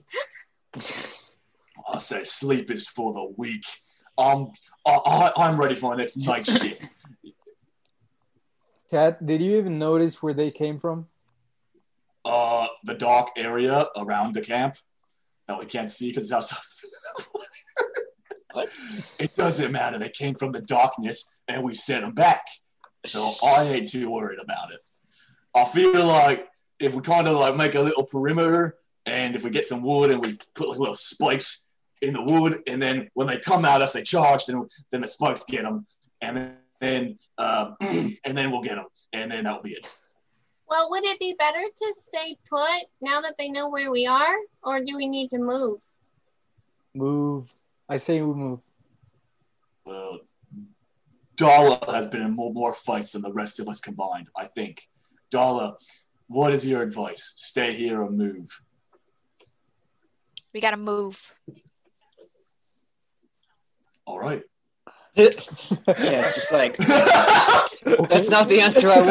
I say sleep is for the weak. I'm ready for my next night shift. Kat, did you even notice where they came from? The dark area around the camp that we can't see because it's outside. What? It doesn't matter. They came from the darkness and we sent them back. So I ain't too worried about it. I feel like if we kind of like make a little perimeter and if we get some wood and we put like little spikes in the wood and then when they come at us, they charge, then the spikes get them and then we'll get them and then that'll be it. Well, would it be better to stay put now that they know where we are, or do we need to move? Move. I say we move. Well, Dala has been in more fights than the rest of us combined, I think. Dala, what is your advice? Stay here or move? We gotta move. All right. Chess, just like, that's not the answer I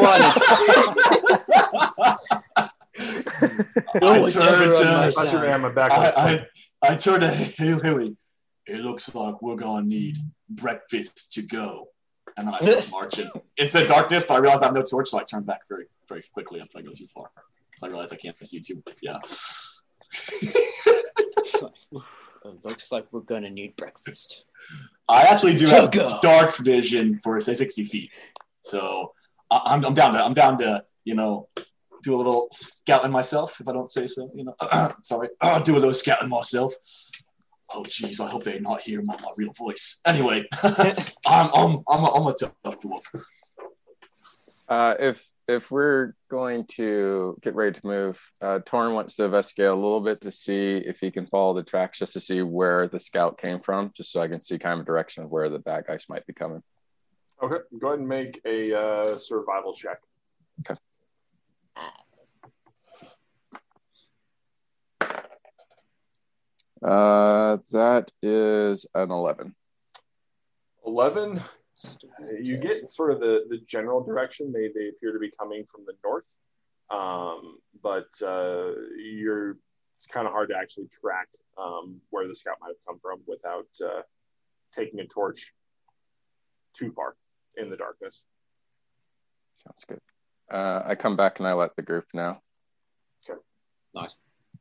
wanted. I turn to Haley. It looks like we're going to need breakfast to go. And then I start marching. It's the darkness, but I realize I have no torch, so I turn back very, very quickly after I go too far. I realize I can't see too. Yeah. It looks like we're going to need breakfast. I actually do have dark vision for say 60 feet. So I'm down to, do a little scouting myself, if I don't say so, sorry. I'll do a little scouting myself. Oh, geez, I hope they not hear my real voice. Anyway, I'm a tough dwarf. If we're going to get ready to move, Torn wants to investigate a little bit to see if he can follow the tracks, just to see where the scout came from, just so I can see kind of direction of where the bad guys might be coming. Okay, go ahead and make a survival check. Okay. That is an 11. 11. You get sort of the general direction. They appear to be coming from the north, but it's kind of hard to actually track where the scout might have come from without taking a torch too far in the darkness. Sounds good. I come back and I let the group know. Okay. Nice.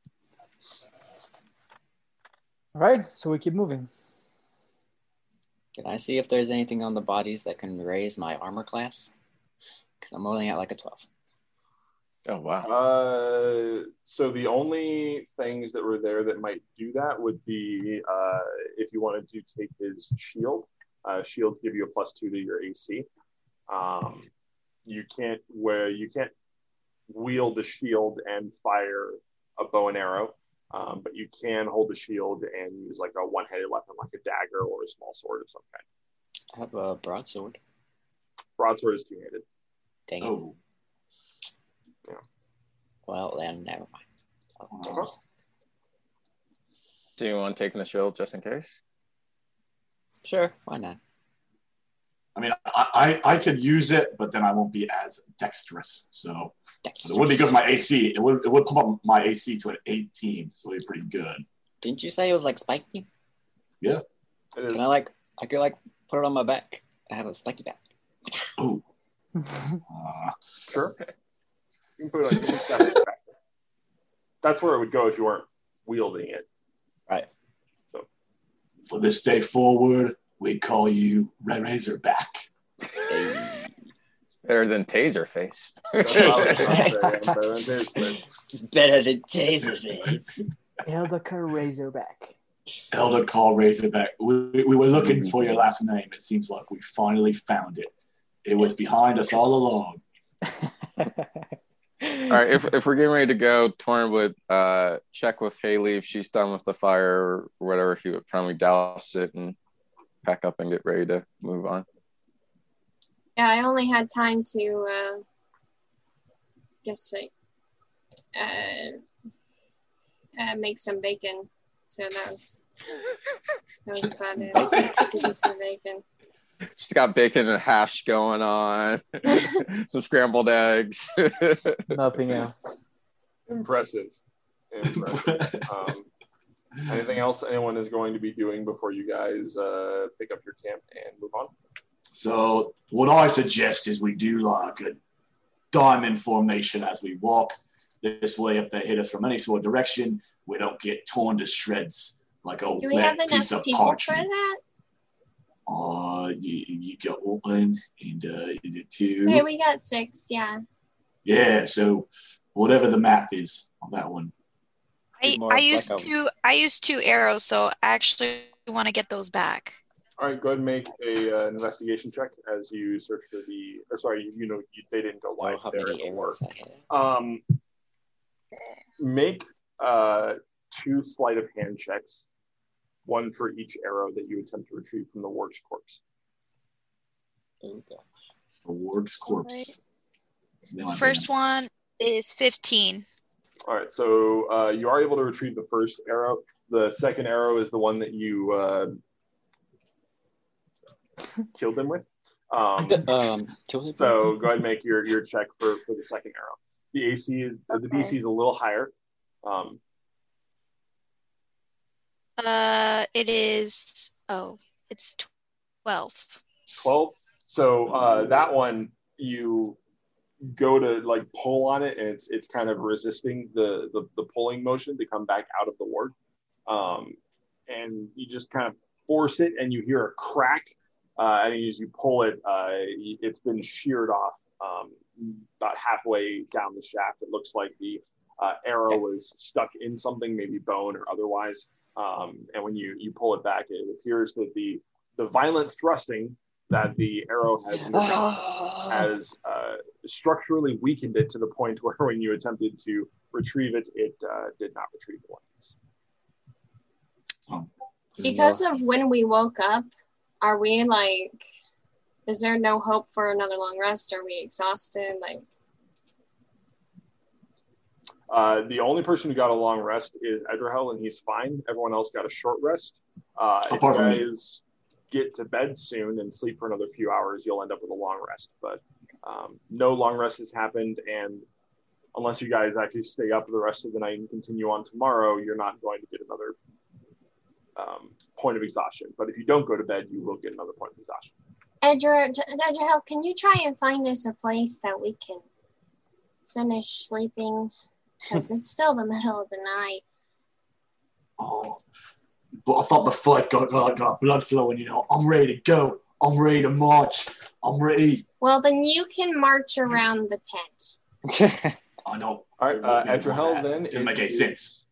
All right, so we keep moving. Can I see if there's anything on the bodies that can raise my armor class? Because I'm only at like a 12. Oh, wow. So the only things that were there that might do that would be if you wanted to take his shield. Shields give you a +2 to your AC. You can't wield the shield and fire a bow and arrow. But you can hold the shield and use like a one-handed weapon, like a dagger or a small sword of some kind. I have a broadsword. Broadsword is two-handed. Dang it. Oh. Yeah. Well, then never mind. Do you want taking the shield just in case? Sure, why not? I mean, I could use it, but then I won't be as dexterous. So it would be good for my AC. It would pump up my AC to an 18, so it'd be pretty good. Didn't you say it was like spiky? Yeah. Can I could put it on my back? I have a spiky back. Ooh. Sure. You can put it on your back. That's where it would go if you weren't wielding it. Right. So for this day forward, we call you Razorback. Better than Taserface. It's better than Taserface. Eldacar Razorback. Eldacar Razorback. We were looking for your last name. It seems like we finally found it. It was behind us all along. All right, if we're getting ready to go, Torn would check with Haley if she's done with the fire or whatever. He would probably douse it and pack up and get ready to move on. Yeah, I only had time to make some bacon. So that was about it. Pieces of bacon. She's got bacon and hash going on. Some scrambled eggs. Nothing else. Impressive. Anything else anyone is going to be doing before you guys pick up your camp and move on? So what I suggest is we do like a diamond formation as we walk. This way, if they hit us from any sort of direction, we don't get torn to shreds like a Do we have wet piece enough of people for parchment. that? You got one and two. Okay, we got 6, yeah. Yeah, so whatever the math is on that one. I used 2 arrows, so I actually want to get those back. All right, go ahead and make a investigation check as you search for the. Or sorry, they didn't go live. How many arrows I had? Make 2 sleight of hand checks, one for each arrow that you attempt to retrieve from the warg's corpse. Oh gosh. The warg's corpse. First one is 15. All right, so you are able to retrieve the first arrow. The second arrow is the one that you killed them with. So go ahead and make your check for the second arrow. The AC, the DC is a little higher. It is. Oh, it's 12. 12. So that one you go to like pull on it, and it's kind of resisting the pulling motion to come back out of the ward. And you just kind of force it, and you hear a crack. And as you pull it, it's been sheared off about halfway down the shaft. It looks like the arrow was stuck in something, maybe bone or otherwise. And when you pull it back, it appears that the violent thrusting that the arrow has structurally weakened it to the point where when you attempted to retrieve it, it did not retrieve the weapons. Because of when we woke up, are we like, is there no hope for another long rest? Are we exhausted? The only person who got a long rest is Edrahel, and he's fine. Everyone else got a short rest. If you guys get to bed soon and sleep for another few hours, you'll end up with a long rest. But no long rest has happened, and unless you guys actually stay up the rest of the night and continue on tomorrow, you're not going to get another point of exhaustion. But if you don't go to bed, you will get another point of exhaustion. Edrahel, can you try and find us a place that we can finish sleeping? Because it's still the middle of the night. Oh, but I thought the fight got blood flowing, I'm ready to go. I'm ready to march. I'm ready. Well, then you can march around the tent. I know. All right, Edrahel, then doesn't make any sense.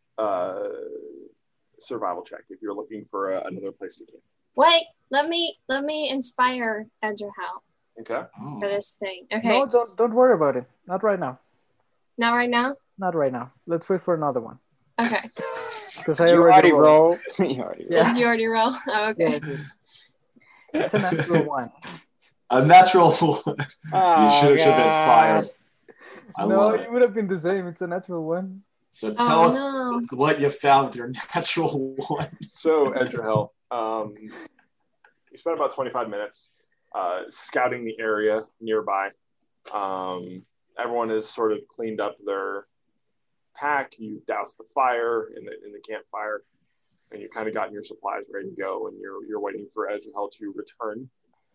Survival check if you're looking for another place to camp. Wait, let me inspire Edrahel. Okay. For this thing. Okay. No, don't worry about it. Not right now. Not right now? Not right now. Let's wait for another one. Okay. Because I already rolled. You already rolled. Yeah. Did you already roll? Oh, okay. Yeah, it's a natural one. A natural one. You should have been inspired. No, it would have been the same. It's a natural one. So tell us what you found with your natural one. So, Edrahel, you spent about 25 minutes scouting the area nearby. Everyone has sort of cleaned up their pack. You doused the fire in the campfire, and you kind of gotten your supplies ready to go, and you're waiting for Edrahel to return.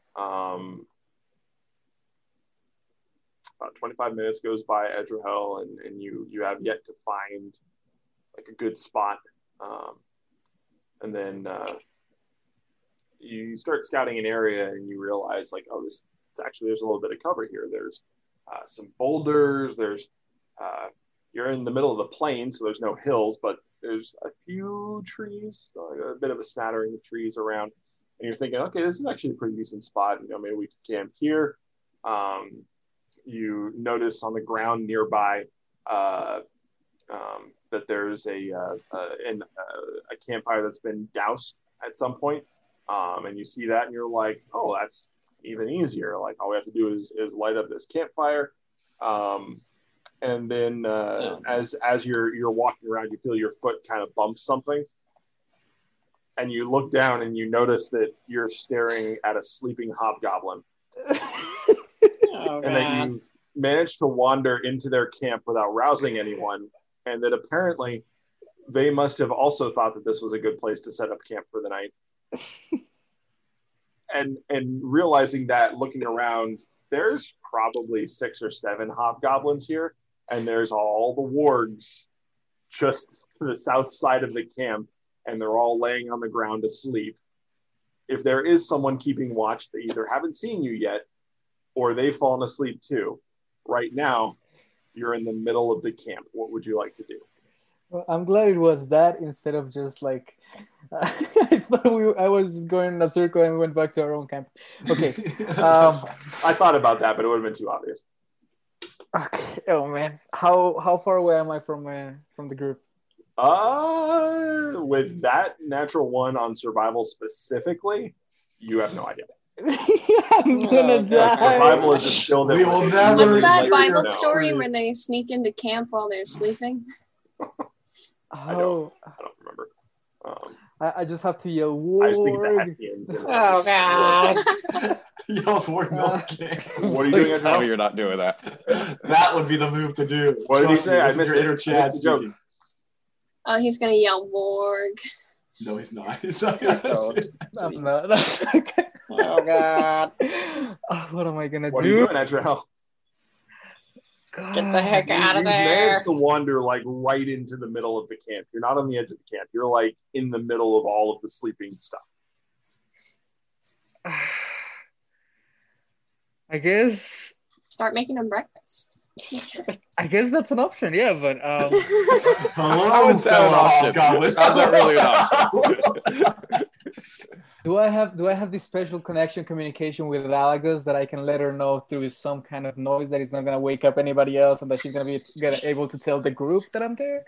About 25 minutes goes by, Edrahel, and you have yet to find like a good spot. And then you start scouting an area, and you realize like, oh, there's a little bit of cover here. There's some boulders. There's you're in the middle of the plain, so there's no hills, but there's a few trees, a bit of a smattering of trees around. And you're thinking, okay, this is actually a pretty decent spot. Maybe we can camp here. You notice on the ground nearby that there's a campfire that's been doused at some point. And you see that, and you're like, oh, that's even easier. Like all we have to do is light up this campfire. and then as you're walking around, you feel your foot kind of bump something, and you look down and you notice that you're staring at a sleeping hobgoblin, and that you managed to wander into their camp without rousing anyone, and that apparently they must have also thought that this was a good place to set up camp for the night. And realizing that, looking around, there's probably 6 or 7 hobgoblins here, and there's all the wargs just to the south side of the camp, and they're all laying on the ground asleep. If there is someone keeping watch, they either haven't seen you yet, or they've fallen asleep too. Right now, you're in the middle of the camp. What would you like to do? Well, I'm glad it was that instead of just like I thought I was going in a circle and we went back to our own camp. Okay. I thought about that, but it would have been too obvious. Okay. Oh man, how far away am I from the group? With that natural 1 on survival specifically, you have no idea. I'm gonna die. Survival is a skill that we will never. What's that like Bible story where they sneak into camp while they're sleeping? I don't remember. I just have to yell I just think warg. the Oh God! Yells warg milk. What are you Please doing tell now? me you're not doing that. That would be the move to do. What did he Trust say? me, I this is missed your it. inner I Chad missed the joke. speaking. Oh, he's gonna yell warg. No, he's not. He's not. Please don't. I'm Please. not. Okay. Oh God. Oh, what am I gonna What are do? you doing, Edrel? Get the heck out of You there. managed to wander like right into the middle of the camp. You're not on the edge of the camp. You're like in the middle of all of the sleeping stuff. I guess Start making him breakfast. that's an option. Yeah, but Hello, How is that an option? Hobgoblin. How's that really an option? do I have this special connection communication with Alagos that I can let her know through some kind of noise that is not gonna wake up anybody else and that she's gonna be able to tell the group that I'm there?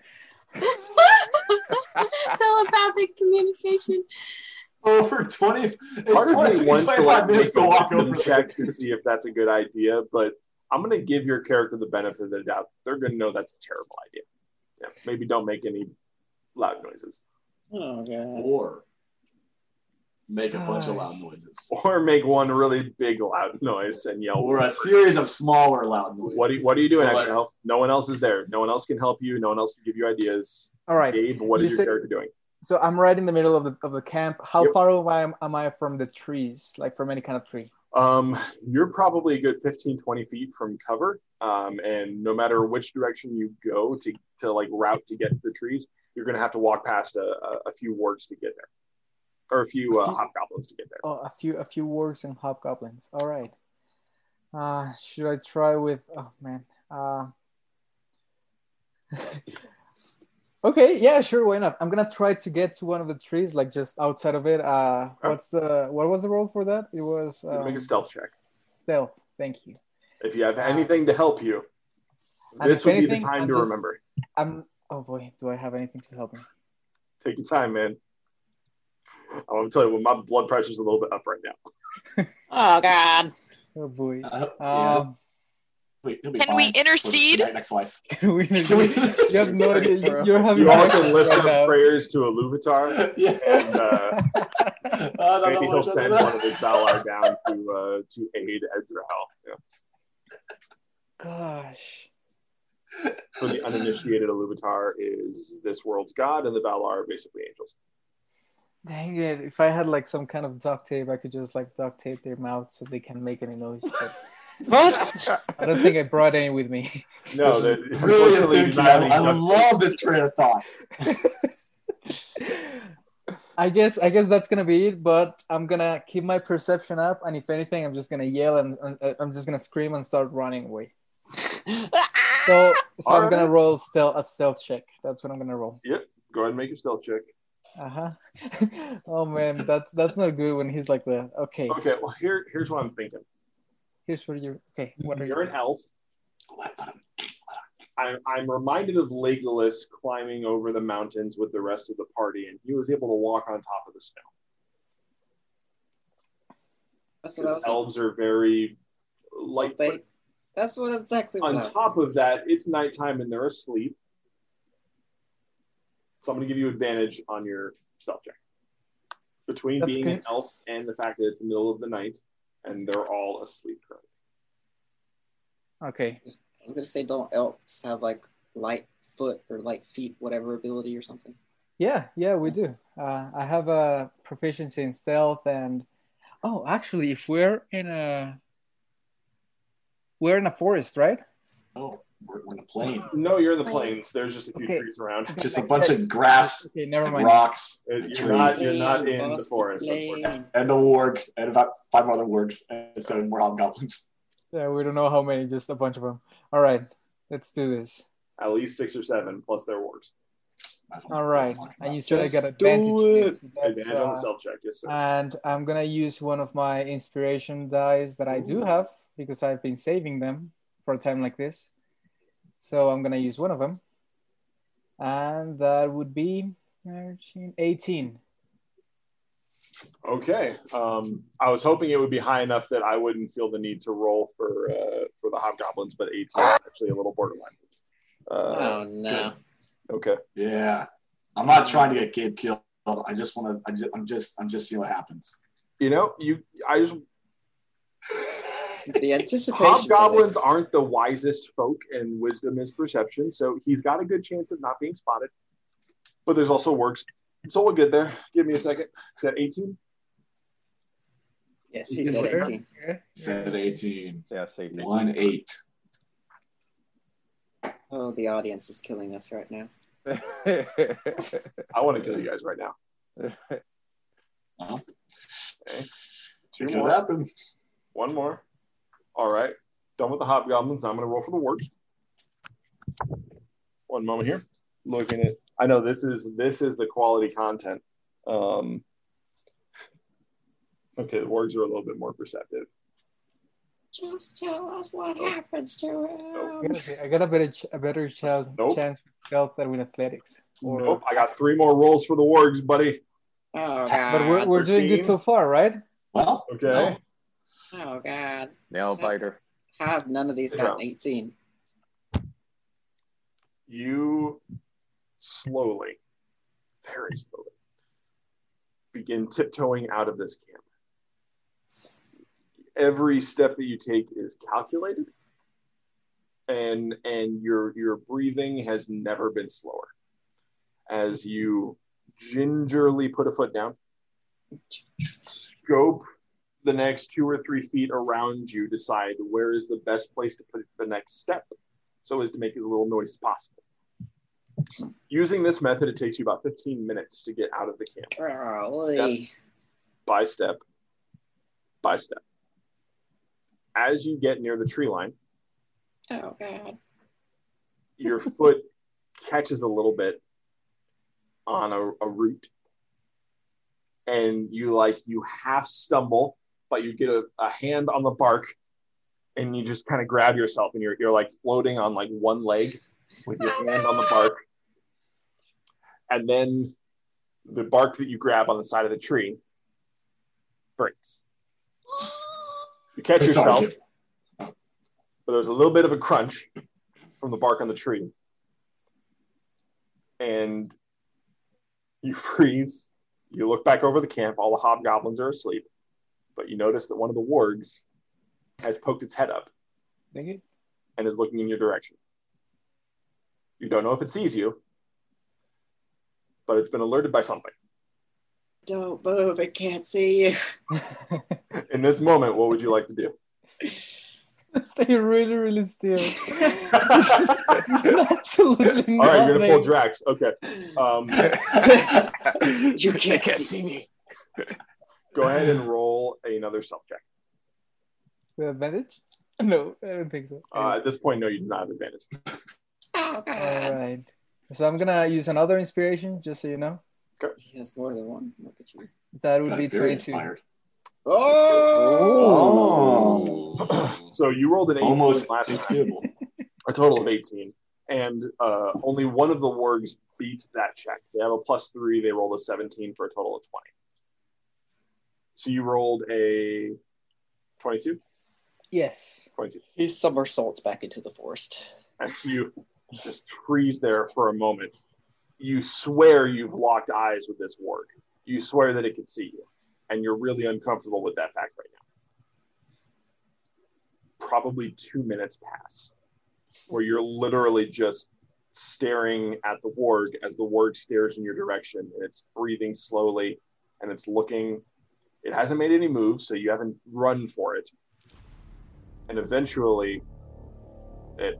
Telepathic communication. Over 20. It's Part of 20, me wants to 25 like minutes make to a walk wisdom over check to see if that's a good idea, but I'm gonna give your character the benefit of the doubt. They're gonna know that's a terrible idea. Yeah, maybe don't make any loud noises, Oh God. Or make a bunch of loud noises. or make one really big loud noise and yell. Or a series of smaller loud noises. What are you doing, Or like- Edrel? No one else is there. No one else can help you. No one else can give you ideas. All right. Gabe, what You is your said- character doing? So I'm right in the middle of the camp. How Yep. far away am I from the trees? Like from any kind of tree? You're probably a good 15, 20 feet from cover. And no matter which direction you go to like route to get to the trees, you're going to have to walk past a few wargs to get there, or a few hobgoblins to get there. Oh, a few wargs and hobgoblins. All right. Should I try with? Oh man. Okay, yeah, sure, why not? I'm gonna try to get to one of the trees, like just outside of it. What was the roll for that? It was Make a stealth check. stealth. Thank you. If you have anything to help you, And this if would be the anything, time I'm to just- remember. Oh boy, do I have anything to help me? Take your time, man. I'm gonna tell you, when my blood pressure's a little bit up right now. Oh God. Oh boy. Yeah. Wait, it'll be Can fine. we intercede? Good night, next life. you we- have no idea. You're having You also nightmares lift right up now. prayers to Iluvatar, Yeah. and maybe he'll send one of his Valar down to aid Edrel. Yeah. Gosh. For the uninitiated, Iluvatar is this world's god, and the Valar are basically angels. Dang it. If I had like some kind of duct tape, I could just like duct tape their mouths so they can't make any noise. But What? I don't think I brought any with me. No, This that is brilliant unfortunately thinking. do not need I duct love this train of thought. I guess that's gonna be it, but I'm gonna keep my perception up, and if anything, I'm just gonna yell and I'm just gonna scream and start running away. So I'm gonna roll a stealth check. That's what I'm gonna roll. Yep. Go ahead and make your stealth check. Oh man, that's not good when he's like the okay. Okay. Well, here's what I'm thinking. Here's what you're okay. What are You're you? an elf. I'm reminded of Legolas climbing over the mountains with the rest of the party, and he was able to walk on top of the snow. That's what I was Elves are very light. They That's what exactly. What On top of that, it's nighttime and they're asleep. So I'm going to give you advantage on your stealth check. Between That's being good. an elf and the fact that it's the middle of the night and they're all asleep currently. Okay. I was gonna say, don't elves have like light foot or light feet, whatever ability or something? Yeah, we do. I have a proficiency in stealth, and actually, if we're in a forest, right? Oh, we're in a plain. No, you're in the plains. There's just a few Okay. trees around. Just a bunch of grass Okay, never and mind. rocks. You're not in the forest. Plain. And a warg and about 5 other wargs and 7 more hobgoblins. Yeah, we don't know how many, just a bunch of them. All right, let's do this. At least 6 or 7 plus their wargs. All right, and you said I Just got advantage. do it. So that's, Advantage on the self check, yes, sir. and I'm gonna use one of my inspiration dice that I do have because I've been saving them for a time like this. So I'm gonna use one of them, and that would be 18. Okay. I was hoping it would be high enough that I wouldn't feel the need to roll for the hobgoblins, but 18 is actually a little borderline. Oh no. Good. Okay. Yeah. I'm not trying to get Gabe killed. I just want to, I'm just seeing what happens. You know, The anticipation. hobgoblins aren't the wisest folk, and wisdom is perception, so he's got a good chance of not being spotted. But there's also works. So we're good there. Give me a second. Is that 18? Yes, he said 18. Said 18. Yeah, say 18. 1-8. Oh, the audience is killing us right now. I want to kill you guys right now. Well, Okay. it 2 could more. happen. 1 more. All right. Done with the hobgoblins. Now I'm going to roll for the wargs. 1 moment here. Looking at. I know this is the quality content. Okay, the wargs are a little bit more perceptive. Just tell us what happens to him. I got a better chance Nope. with stealth than with athletics. Nope. I got 3 more rolls for the wargs, buddy. Oh But god. we're doing good 13. so far, right? Well, Okay. Oh god. Nail biter. How have none of these gotten 18? You slowly, very slowly, begin tiptoeing out of this camp. Every step that you take is calculated, and your breathing has never been slower. As you gingerly put a foot down, scope the next 2 or 3 feet around you, decide where is the best place to put the next step so as to make as little noise as possible. Using this method, it takes you about 15 minutes to get out of the camp. Golly. By step, by step. As you get near the tree line, Oh god. your foot catches a little bit on a root, and you half stumble, but you get a hand on the bark, and you just kind of grab yourself, and you're like floating on like one leg with your hand on the bark, and then the bark that you grab on the side of the tree breaks. You catch It's yourself, okay. but there's a little bit of a crunch from the bark on the tree, and you freeze. You look back over the camp. All the hobgoblins are asleep, but you notice that one of the wargs has poked its head up Thank you. and is looking in your direction. You don't know if it sees you, but it's been alerted by something. Don't move, it can't see you. In this moment, what would you like to do? Stay really, really still. Absolutely All right, you're gonna pull nothing. Drax. Okay. You can't see me. Go ahead and roll another self check. With advantage? No, I don't think so. At this point, no, you do not have advantage. Oh god. All right. So I'm gonna use another inspiration, just so you know. He has more than one. Look at you. That would Got be very 22. inspired. Oh! Oh. So you rolled an 18 Almost last time, inseeable. a total of 18, and only one of the wargs beat that check. They have a +3. They rolled a 17 for a total of 20. So you rolled a 22. Yes. 22. He somersaults back into the forest. As you just freeze there for a moment, you swear you've locked eyes with this warg. You swear that it can see you, and you're really uncomfortable with that fact right now. Probably 2 minutes pass, where you're literally just staring at the warg as the warg stares in your direction, and it's breathing slowly, and it's looking. It hasn't made any moves, so you haven't run for it. And eventually, it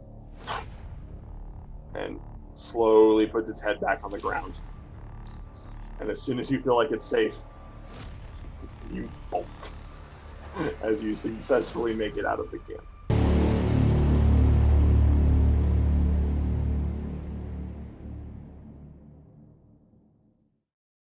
and slowly puts its head back on the ground. And as soon as you feel like it's safe, you bolt as you successfully make it out of the camp.